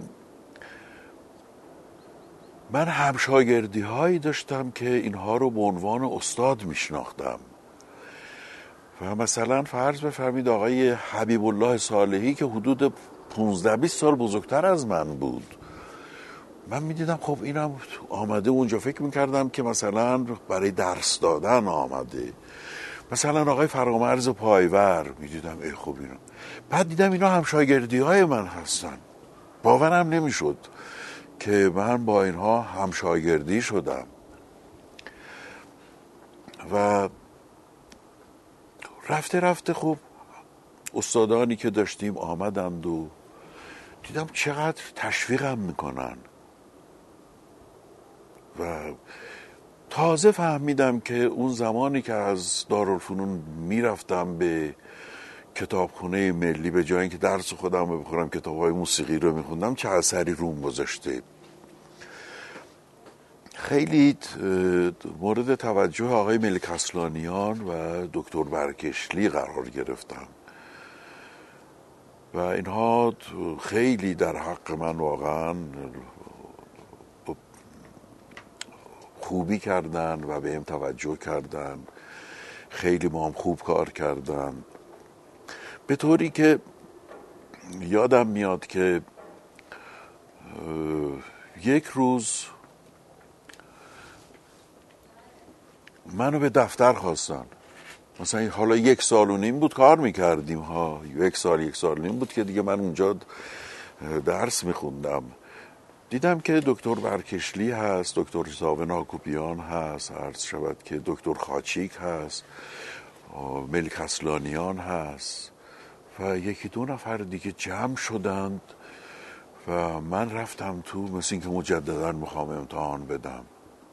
من همشاگردی هایی داشتم که اینها رو به عنوان استاد میشناختم و مثلا فرض بفرمید آقای حبیب الله صالحی که حدود پونزده بیست سال بزرگتر از من بود، من میدیدم خب اینم آمده اونجا، فکر میکردم که مثلا برای درس دادن آمده. مثلا آقای فرامرز پایور میدیدم ای خب اینا، بعد دیدم اینا همشاگردی های من هستن. باورم نمیشد که من با اینها همشاگردی شدم و رفته رفته خب استادانی که داشتیم آمدند و دیدم چقدر تشویقم میکنن و تازه فهمیدم که اون زمانی که از دارالفنون میرفتم به کتابخونه ملی به جای اینکه درس خودم رو بخونم کتاب‌های موسیقی رو میخوندم چه اثری روم گذاشته. خیلی مورد توجه آقای ملک اصلانیان و دکتر برکشلی قرار گرفتم و اینها خیلی در حق من واقعا خوبی کردن و بهم توجه کردن، خیلی ما هم خوب کار کردن، به طوری که یادم میاد که یک روز منو به دفتر خواستن. مثلا حالا یک سال و نیم بود کار میکردیم ها، یک سال یک سال و نیم بود که دیگه من اونجا درس میخوندم. دیدم که دکتر برکشلی هست، دکتر زاون آکوپیان هست، عرض شود که دکتر خاچیک هست، ملک اصلانیان هست و یکی دو نفر دیگه جمع شدند و من رفتم تو، مثل این که مجددا میخوام امتحان بدم.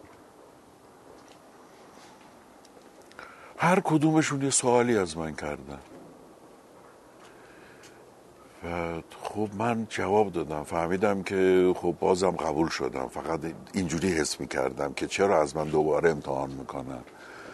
هر کدومشون یه سوالی از من کردن و خب من جواب دادم. فهمیدم که خب بازم قبول شدم، فقط اینجوری حس میکردم که چرا از من دوباره امتحان میکنن.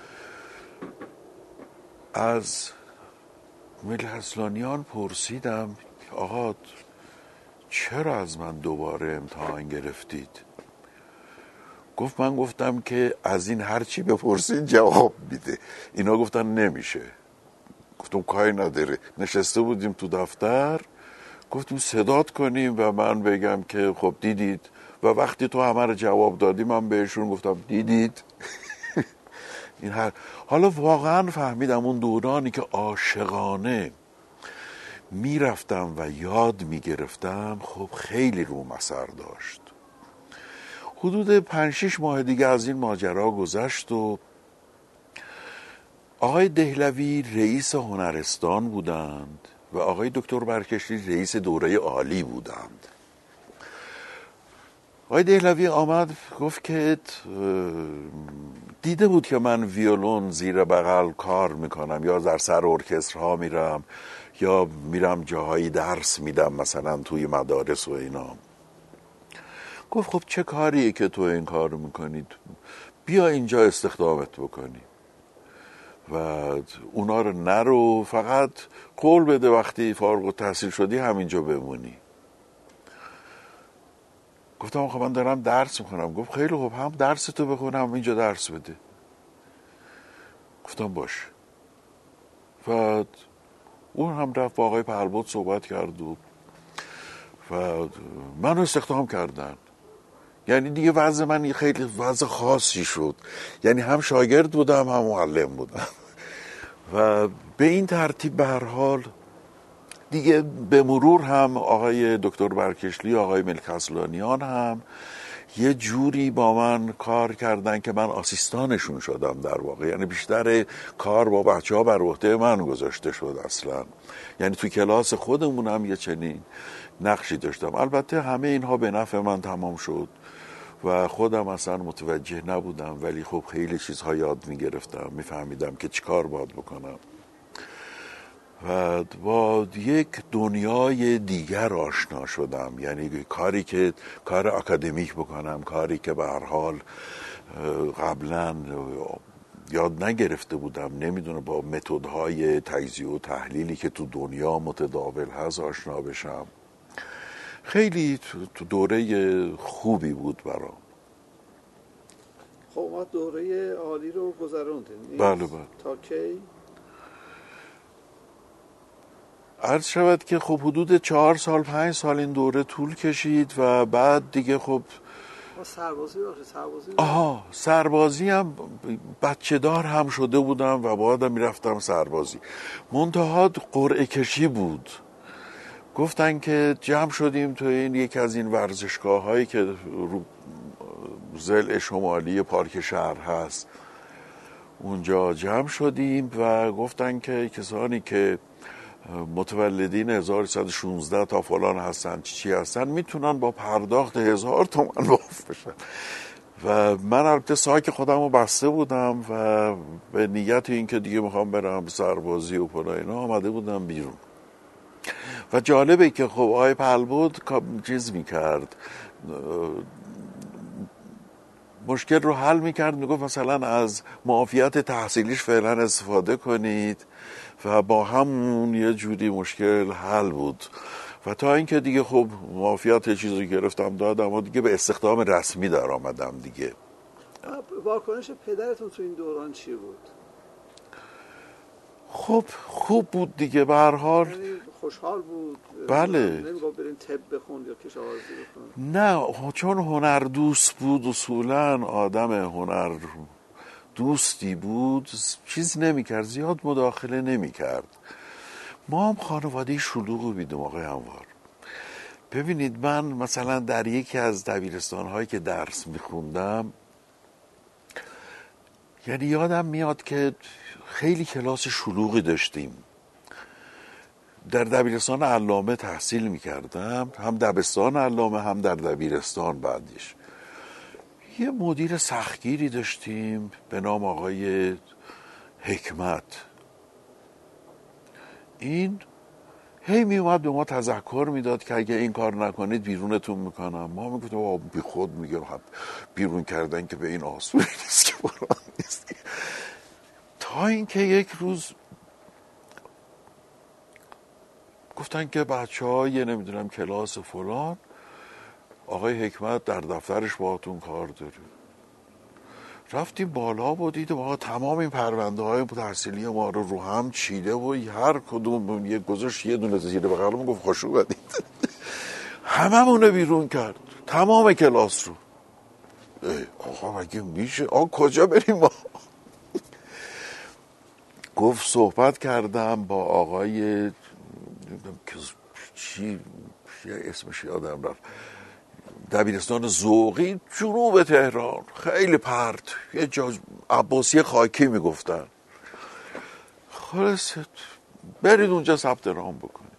از ملک اصلانیان پرسیدم آقا چرا از من دوباره امتحان گرفتید؟ گفت من گفتم که از این هرچی بپرسید جواب میده. اینا گفتن نمیشه. گفتم کاری نداره. نشسته بودیم تو دفتر، گفتیم صدات کنیم و من بگم که خب دیدید، و وقتی تو همه رو جواب دادی من بهشون گفتم دیدید. این هر... حالا واقعا فهمیدم اون دورانی که عاشقانه میرفتم و یاد میگرفتم خب خیلی روم اثر داشت. حدود پنج شش ماه دیگه از این ماجرا گذشت و آقای دهلوی رئیس هنرستان بودند و آقای دکتر برکشلی رئیس دوره عالی بودند. آقای دهلوی آمد گفت که دیده بود که من ویولون زیر بغل کار میکنم یا در سر ارکسترها میرم یا میرم جاهایی درس میدم مثلا توی مدارس و اینا. گفت خب چه کاریه که تو این کار میکنید، بیا اینجا استخدامت بکنی و اونا رو نرو، فقط قول بده وقتی فارغ التحصیل شدی همینجا بمونی. گفتم خب من دارم درس میخونم. گفت خیلی خوب هم درس تو بخونم اینجا درس بده. گفتم باش. و اون هم رفت با آقای پهلبد صحبت کرد و و منو استخدام کردن. یعنی دیگه وضع من خیلی وضع خاصی شد، یعنی هم شاگرد بودم هم معلم بودم و به این ترتیب به هر حال دیگه به مرور هم آقای دکتر برکشلی، آقای ملک اصلانیان هم یه جوری با من کار کردن که من آسیستانشون شدم در واقع. یعنی بیشتر کار با بچه ها بر عهده من گذاشته شد اصلا. یعنی تو کلاس خودمونم یه چنین نقشی داشتم. البته همه اینها به نفع من تمام شد و خودم اصلا متوجه نبودم، ولی خب خیلی چیزها یاد میگرفتم، میفهمیدم که چی کار باید بکنم و با یک دنیای دیگر آشنا شدم. یعنی کاری که کار اکادمیک بکنم، کاری که به هر حال قبلا یاد نگرفته بودم، نمیدونم، با متدهای تجزیه و تحلیلی که تو دنیا متداول هست آشنا بشم. خیلی تو دوره خوبی بود برام. خب ما دوره عالی رو گذروندیم. بله بله. تا کی؟ عرض شود که خب حدود چهار سال پنج سال این دوره طول کشید و بعد دیگه خب سربازی باشه سربازی آها سربازی هم بچه دار هم شده بودم و بعدم میرفتم سربازی. منتها قرعه کشی بود. گفتن که جمع شدیم تو این یکی از این ورزشگاه هایی که رو ضلع شمالی پارک شهر هست، اونجا جمع شدیم و گفتن که کسانی که متولدین هزار و سیصد و شانزده تا فلان هستن چی چی هستن میتونن با پرداخت هزار تومن معاف بشن. و من البته ساک خودم رو بسته بودم و به نیت این که دیگه میخوام برم سربازی و پلا اینا آمده بودم بیرون. و جالبه که خب آقای پهلبود چیز میکرد، مشکل رو حل میکرد، میگفت مثلا از معافیت تحصیلیش فعلا استفاده کنید و با همون یه جوری مشکل حل بود. و تا اینکه دیگه خب معافیت چیزی گرفتم دادم و دیگه به استخدام رسمی در آمدم دیگه. واکنش پدرتون تو این دوران چی بود؟ خب خوب بود دیگه به هر حال. یعنی خوشحال بود؟ بله. نمیگفت برین طب بخون یا کشاورزی بخون؟ نه، چون هنر دوست بود، اصولا آدم هنر دوستی بود، چیز نمی کرد، زیاد مداخله نمی کرد. ما هم خانواده شلوغی بیدیم آقای انوار. ببینید من مثلا در یکی از دبیرستان هایی که درس می خوندم، یعنی یادم میاد که خیلی کلاس شلوغی داشتیم. در دبیرستان علامه تحصیل می کردم، هم دبستان علامه هم در دبیرستان بعدش. یه مدیر سختگیری داشتیم به نام آقای حکمت. این هی می اومد به ما تذکر میداد که اگه این کار نکنید بیرونتون میکنم. ما میگفتیم بی خود میگم بیرون کردن که به این آسونی نیست که بران نیست. تا اینکه یک روز گفتن که بچه های نمیدونم کلاس فلان آقای حکمت در دفترش باهاتون کار داره. رفتیم بالا و دیدیم آقا تمام این پرونده های تحصیلی ما رو رو هم چیده و هر کدوم یه گذاشت یه دونه زیر بغلمون گفت خوش اومدید. هممون بیرون کرد، تمام کلاس رو. آقا مگه میشه؟ آقا کجا بریم ما؟ گفت صحبت کردم با آقای چی اسمش یادم رفت، دبیرستان ذوقی جنوب تهران، خیلی پرت، یه جا عباسی خاکی میگفتن. خلاص برید اونجا ثبت نام بکنید.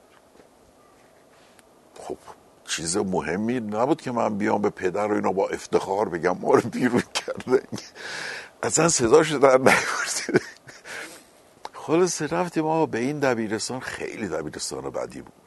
خب چیز مهمی نبود که من بیام به پدر و اینا با افتخار بگم ما رو بیرون کردن، اصلا صداش در نیورد. خلاص رفتیم ما به این دبیرستان. خیلی دبیرستان بدی بود،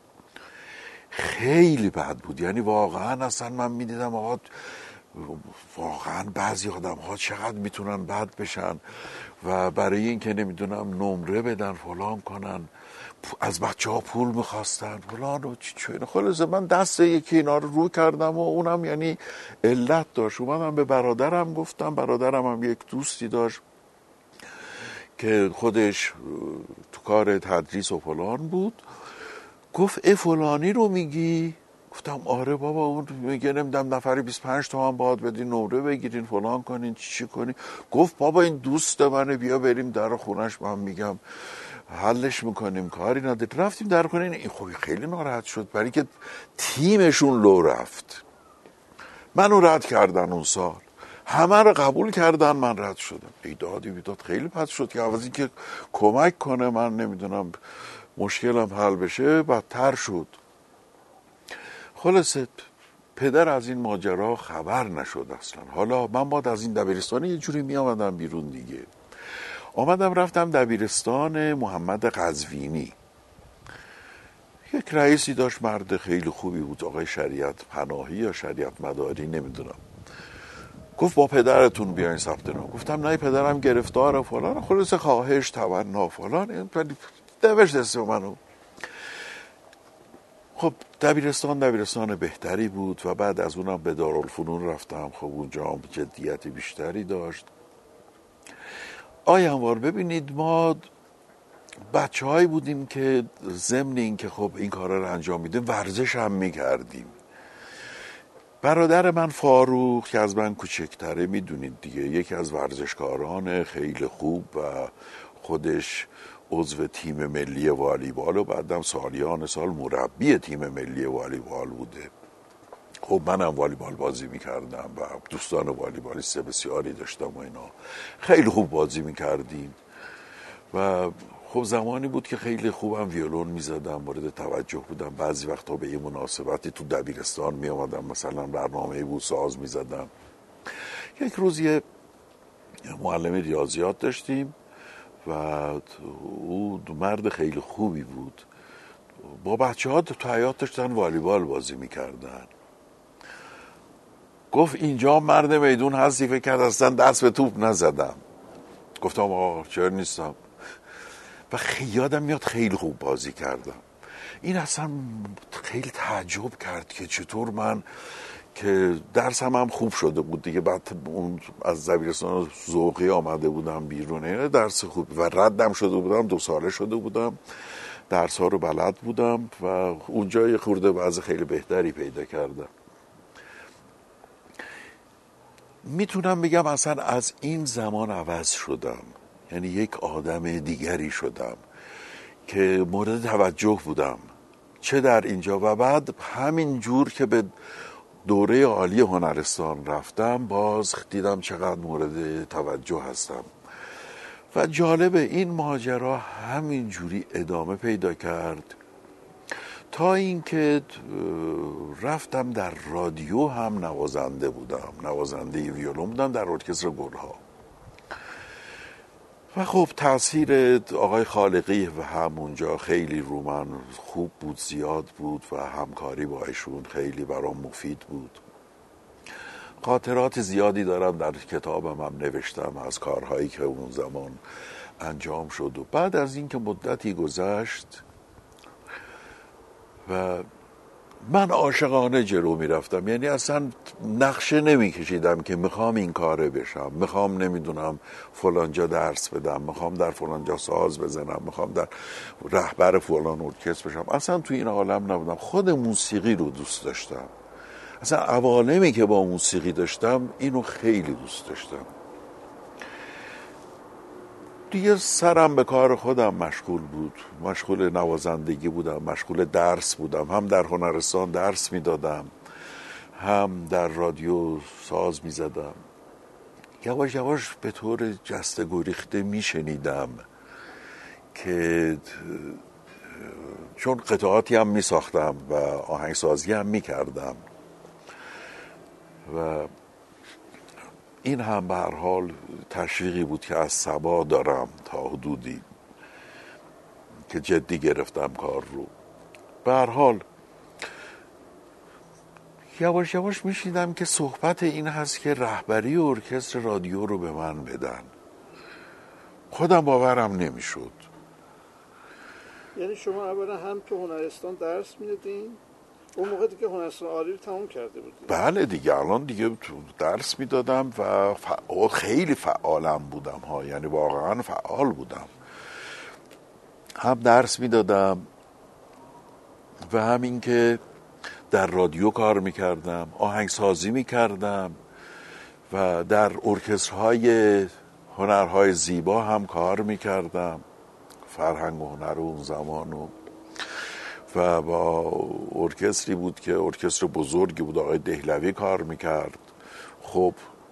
خیلی بد بود. یعنی واقعا اصلا من میدیدم آقا واقعا بعضی آدم ها چقدر میتونن بد بشن و برای این که نمیدونم نمره بدن فلان کنن، از بچه ها پول میخواستن فلان و چی. خلاص من دست یکی اینا رو رو کردم و اونم یعنی علت داشت. اومدم به برادرم گفتم، برادرم هم یک دوستی داشت که خودش تو کار تدریس و فلان بود. گفت ای فلانی رو میگی؟ گفتم آره بابا، اون میگه نمیدم نفری بیست و پنج تومن باید بدین نمره بگیرین فلان کنین چی چی کنین. گفت بابا این دوست منه، بیا بریم در خونش، من میگم حلش میکنیم، کاری نداره. رفتیم در خونه این. خب خیلی ناراحت شد برای که تیمشون لو رفت. منو رد کردن اون سال، همه رو قبول کردن، من رد شدم. ایدادی بیداد خیلی بد شد که عوض این که کمک کنه من نمیدونم مشکلم حل بشه بدتر شد. خلاصه پدر از این ماجرا خبر نشد اصلا. حالا من باید از این دبیرستان یه جوری می آمدم بیرون دیگه. آمدم رفتم دبیرستان محمد قزوینی. یک رئیسی داشت، مرد خیلی خوبی بود، آقای شریعت پناهی یا شریعت مداری نمیدونم. گفت با پدرتون بیاین ثبت نام. گفتم نه پدرم گرفتاره فلان. خلاص خواهش تمنا فلان نوشت اسم منو. خب دبیرستان دبیرستان بهتری بود و بعد از اونم به دارالفنون رفتم. خب اونجا هم جدیت بیشتری داشت. آی انوار ببینید ما بچه هایی بودیم که ضمن این که خب این کارا رو انجام میدیم ورزش هم میکردیم. برادر من فاروق که از من کوچکتره میدونید دیگه، یکی از ورزشکاران خیلی خوب و خودش عضو تیم ملی والیبال و بعدم سالیان سال مربی تیم ملی والیبال بوده. خب منم والیبال بازی میکردم و دوستان والیبالیست بسیاری داشتم و اینا خیلی خوب بازی میکردیم و خب زمانی بود که خیلی خوبم ویولون میزدم، مورد توجه بودم. بعضی وقتا به یه مناسبتی تو دبیرستان میامدم، مثلا برنامه بود ساز میزدم. یک روز یه معلم ریاضیات داشتیم و او مرد خیلی خوبی بود، با بچه ها تو حیاط داشتن والیبال بازی میکردن. گفت اینجا مرد میدون هستی؟ فکر کرد اصلا دست به توپ نزدم. گفتم آقا چرا نیستم و یادم میاد خیلی خوب بازی کردم. این اصلا خیلی تعجب کرد که چطور من که درسم هم خوب شده بود دیگه، بعد اون از دبیرستان ذوقی آمده بودم بیرون، درس خوب و ردم شده بودم، دو ساله شده بودم، درس ها رو بلد بودم و اونجا یه خورده وضع خیلی بهتری پیدا کردم. میتونم بگم اصلا از این زمان عوض شدم، یعنی یک آدم دیگری شدم که مورد توجه بودم چه در اینجا و بعد همین جور که به دوره عالی هنرستان رفتم باز دیدم چقدر مورد توجه هستم و جالب این ماجرا همین جوری ادامه پیدا کرد تا اینکه رفتم در رادیو هم نوازنده بودم، نوازنده ویولون بودم در ارکستر گلها و خب تأثیر آقای خالقی و همونجا خیلی رو من خوب بود، زیاد بود و همکاری با ایشون خیلی برام مفید بود. خاطرات زیادی دارم، در کتابم هم نوشتم از کارهایی که اون زمان انجام شد و بعد از اینکه مدتی گذشت و من عاشقانه جلو می رفتم، یعنی اصلا نقشه نمی کشیدم که میخوام این کاره بشم، میخوام نمیدونم فلانجا درس بدم، میخوام در فلانجا ساز بزنم، میخوام در رهبر فلان ارکستر بشم. اصلا تو این عالم نبودم. خود موسیقی رو دوست داشتم، اصلا عوالمی که با موسیقی داشتم اینو خیلی دوست داشتم. دیگه سرم به کار خودم مشغول بود، مشغول نوازندگی بودم، مشغول درس بودم، هم در هنرستان درس میدادم هم در رادیو ساز میزدم. یواش یواش به طور جسته گریخته میشنیدم که چون قطعاتی هم میساختم و آهنگسازی هم میکردم و این هم به هر حال تشویقی بود که از صبا دارم تا حدودی که جدی گرفتم کار رو. به هر حال یواش یواش میشیدم که صحبت این هست که رهبری ارکستر رادیو رو به من بدن. خودم باورم نمیشد. یعنی شما اولا هم تو هنرستان درس میدادین؟ اون موقع دیگه هنرستان عالی رو تمام کرده بودید؟ بله دیگه، الان دیگه درس میدادم و فعال، خیلی فعالم بودم ها، یعنی واقعا فعال بودم. هم درس میدادم و همین که در رادیو کار میکردم، آهنگسازی میکردم و در ارکسترهای هنرهای زیبا هم کار میکردم، فرهنگ و هنر اون زمانو. و با ارکستری بود که ارکستر بزرگی بود، آقای دهلوی کار میکرد. خب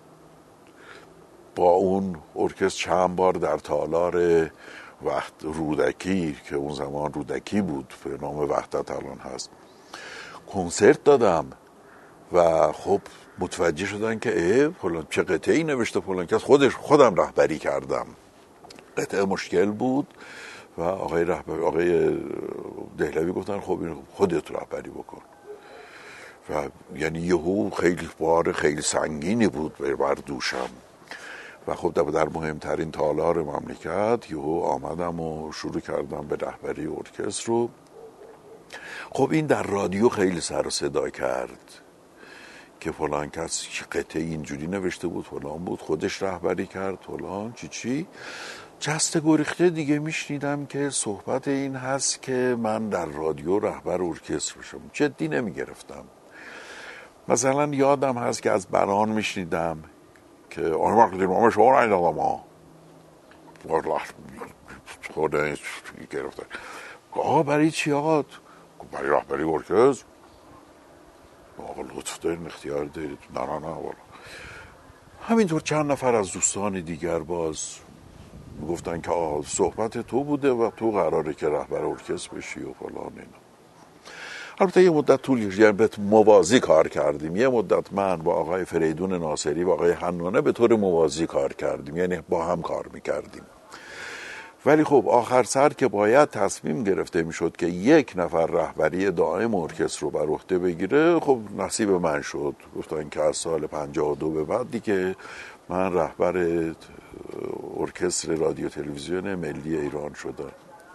با اون ارکستر چند بار در تالار وقت رودکی که اون زمان رودکی بود به نام وحدت الان هست کنسرت دادم و خب متوجه شدن که اه فلان چه قطعه‌ای نوشته فلان کس، خودش خودم رهبری کردم. قطعه مشکل بود و آقای رهبر آقای دهلوی گفتن خب این خودت رهبری بکن و یعنی یهو خیلی بار خیلی سنگینی بود بر دوشم و خب در مهمترین تالار مملکت یهو آمدم و شروع کردم به رهبری ارکستر رو. خب این در رادیو خیلی سر و صدا کرد که فلان کس قطعه اینجوری نوشته بود فلان بود خودش رهبری کرد فلان چی چی. جست گریخته دیگه میشنیدم که صحبت این هست که من در رادیو رهبر ارکستر بشم. جدی نمیگرفتم. مثلا یادم هست که از بران میشنیدم که آن وقت نام شما را ایدادم ها خود گرفتن. آقا برای چی آقا؟ برای رهبری ارکستر. آقا لطف دارین اختیار دارید. نه نه نه والا. همینطور چند نفر از دوستان دیگر باز گفتن که آقا صحبت تو بوده و تو قراره که رهبر ارکستر بشی و فلان اینا. البته یه مدت طول یعنی موازی کار کردیم. یه مدت من با آقای فریدون ناصری و آقای حنانه به طور موازی کار کردیم، یعنی با هم کار میکردیم. ولی خب آخر سر که باید تصمیم گرفته میشد که یک نفر رهبری دائم ارکستر رو بر عهده بگیره، خب نصیب من شد. گفتن که از سال پنجاه و دو به بعد دیگه من رهبر ارکستر رادیو تلویزیون ملی ایران شدم.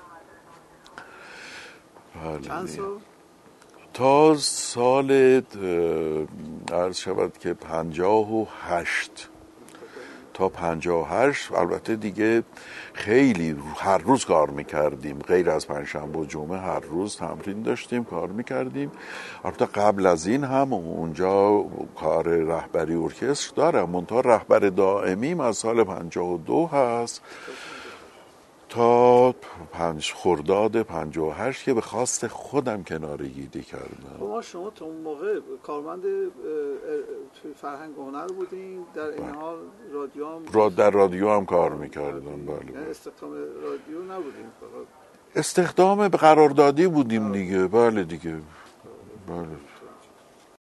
چند سال؟ تا سال عرض شود که پنجاه و هشت تا پنجاه و هشت. البته دیگه خیلی هر روز کار میکردیم، غیر از پنجشنبه و جمعه هر روز تمرین داشتیم کار میکردیم. البته قبل از این هم اونجا کار رهبری ارکستر دارم، منتها رهبر دائمیم از سال پنجاه و دو هست تا پنج خرداد پنجاه و هشت که به خواست خودم کنارگیری کردم. ما شما تا اون موقع کارمند فرهنگ و هنر بودین، در این حال رادیو هم را در رادیو هم کار میکردم. بله. یعنی استخدام رادیو نبودیم، فقط استخدام به قراردادی بودیم دیگه. بله دیگه. بله.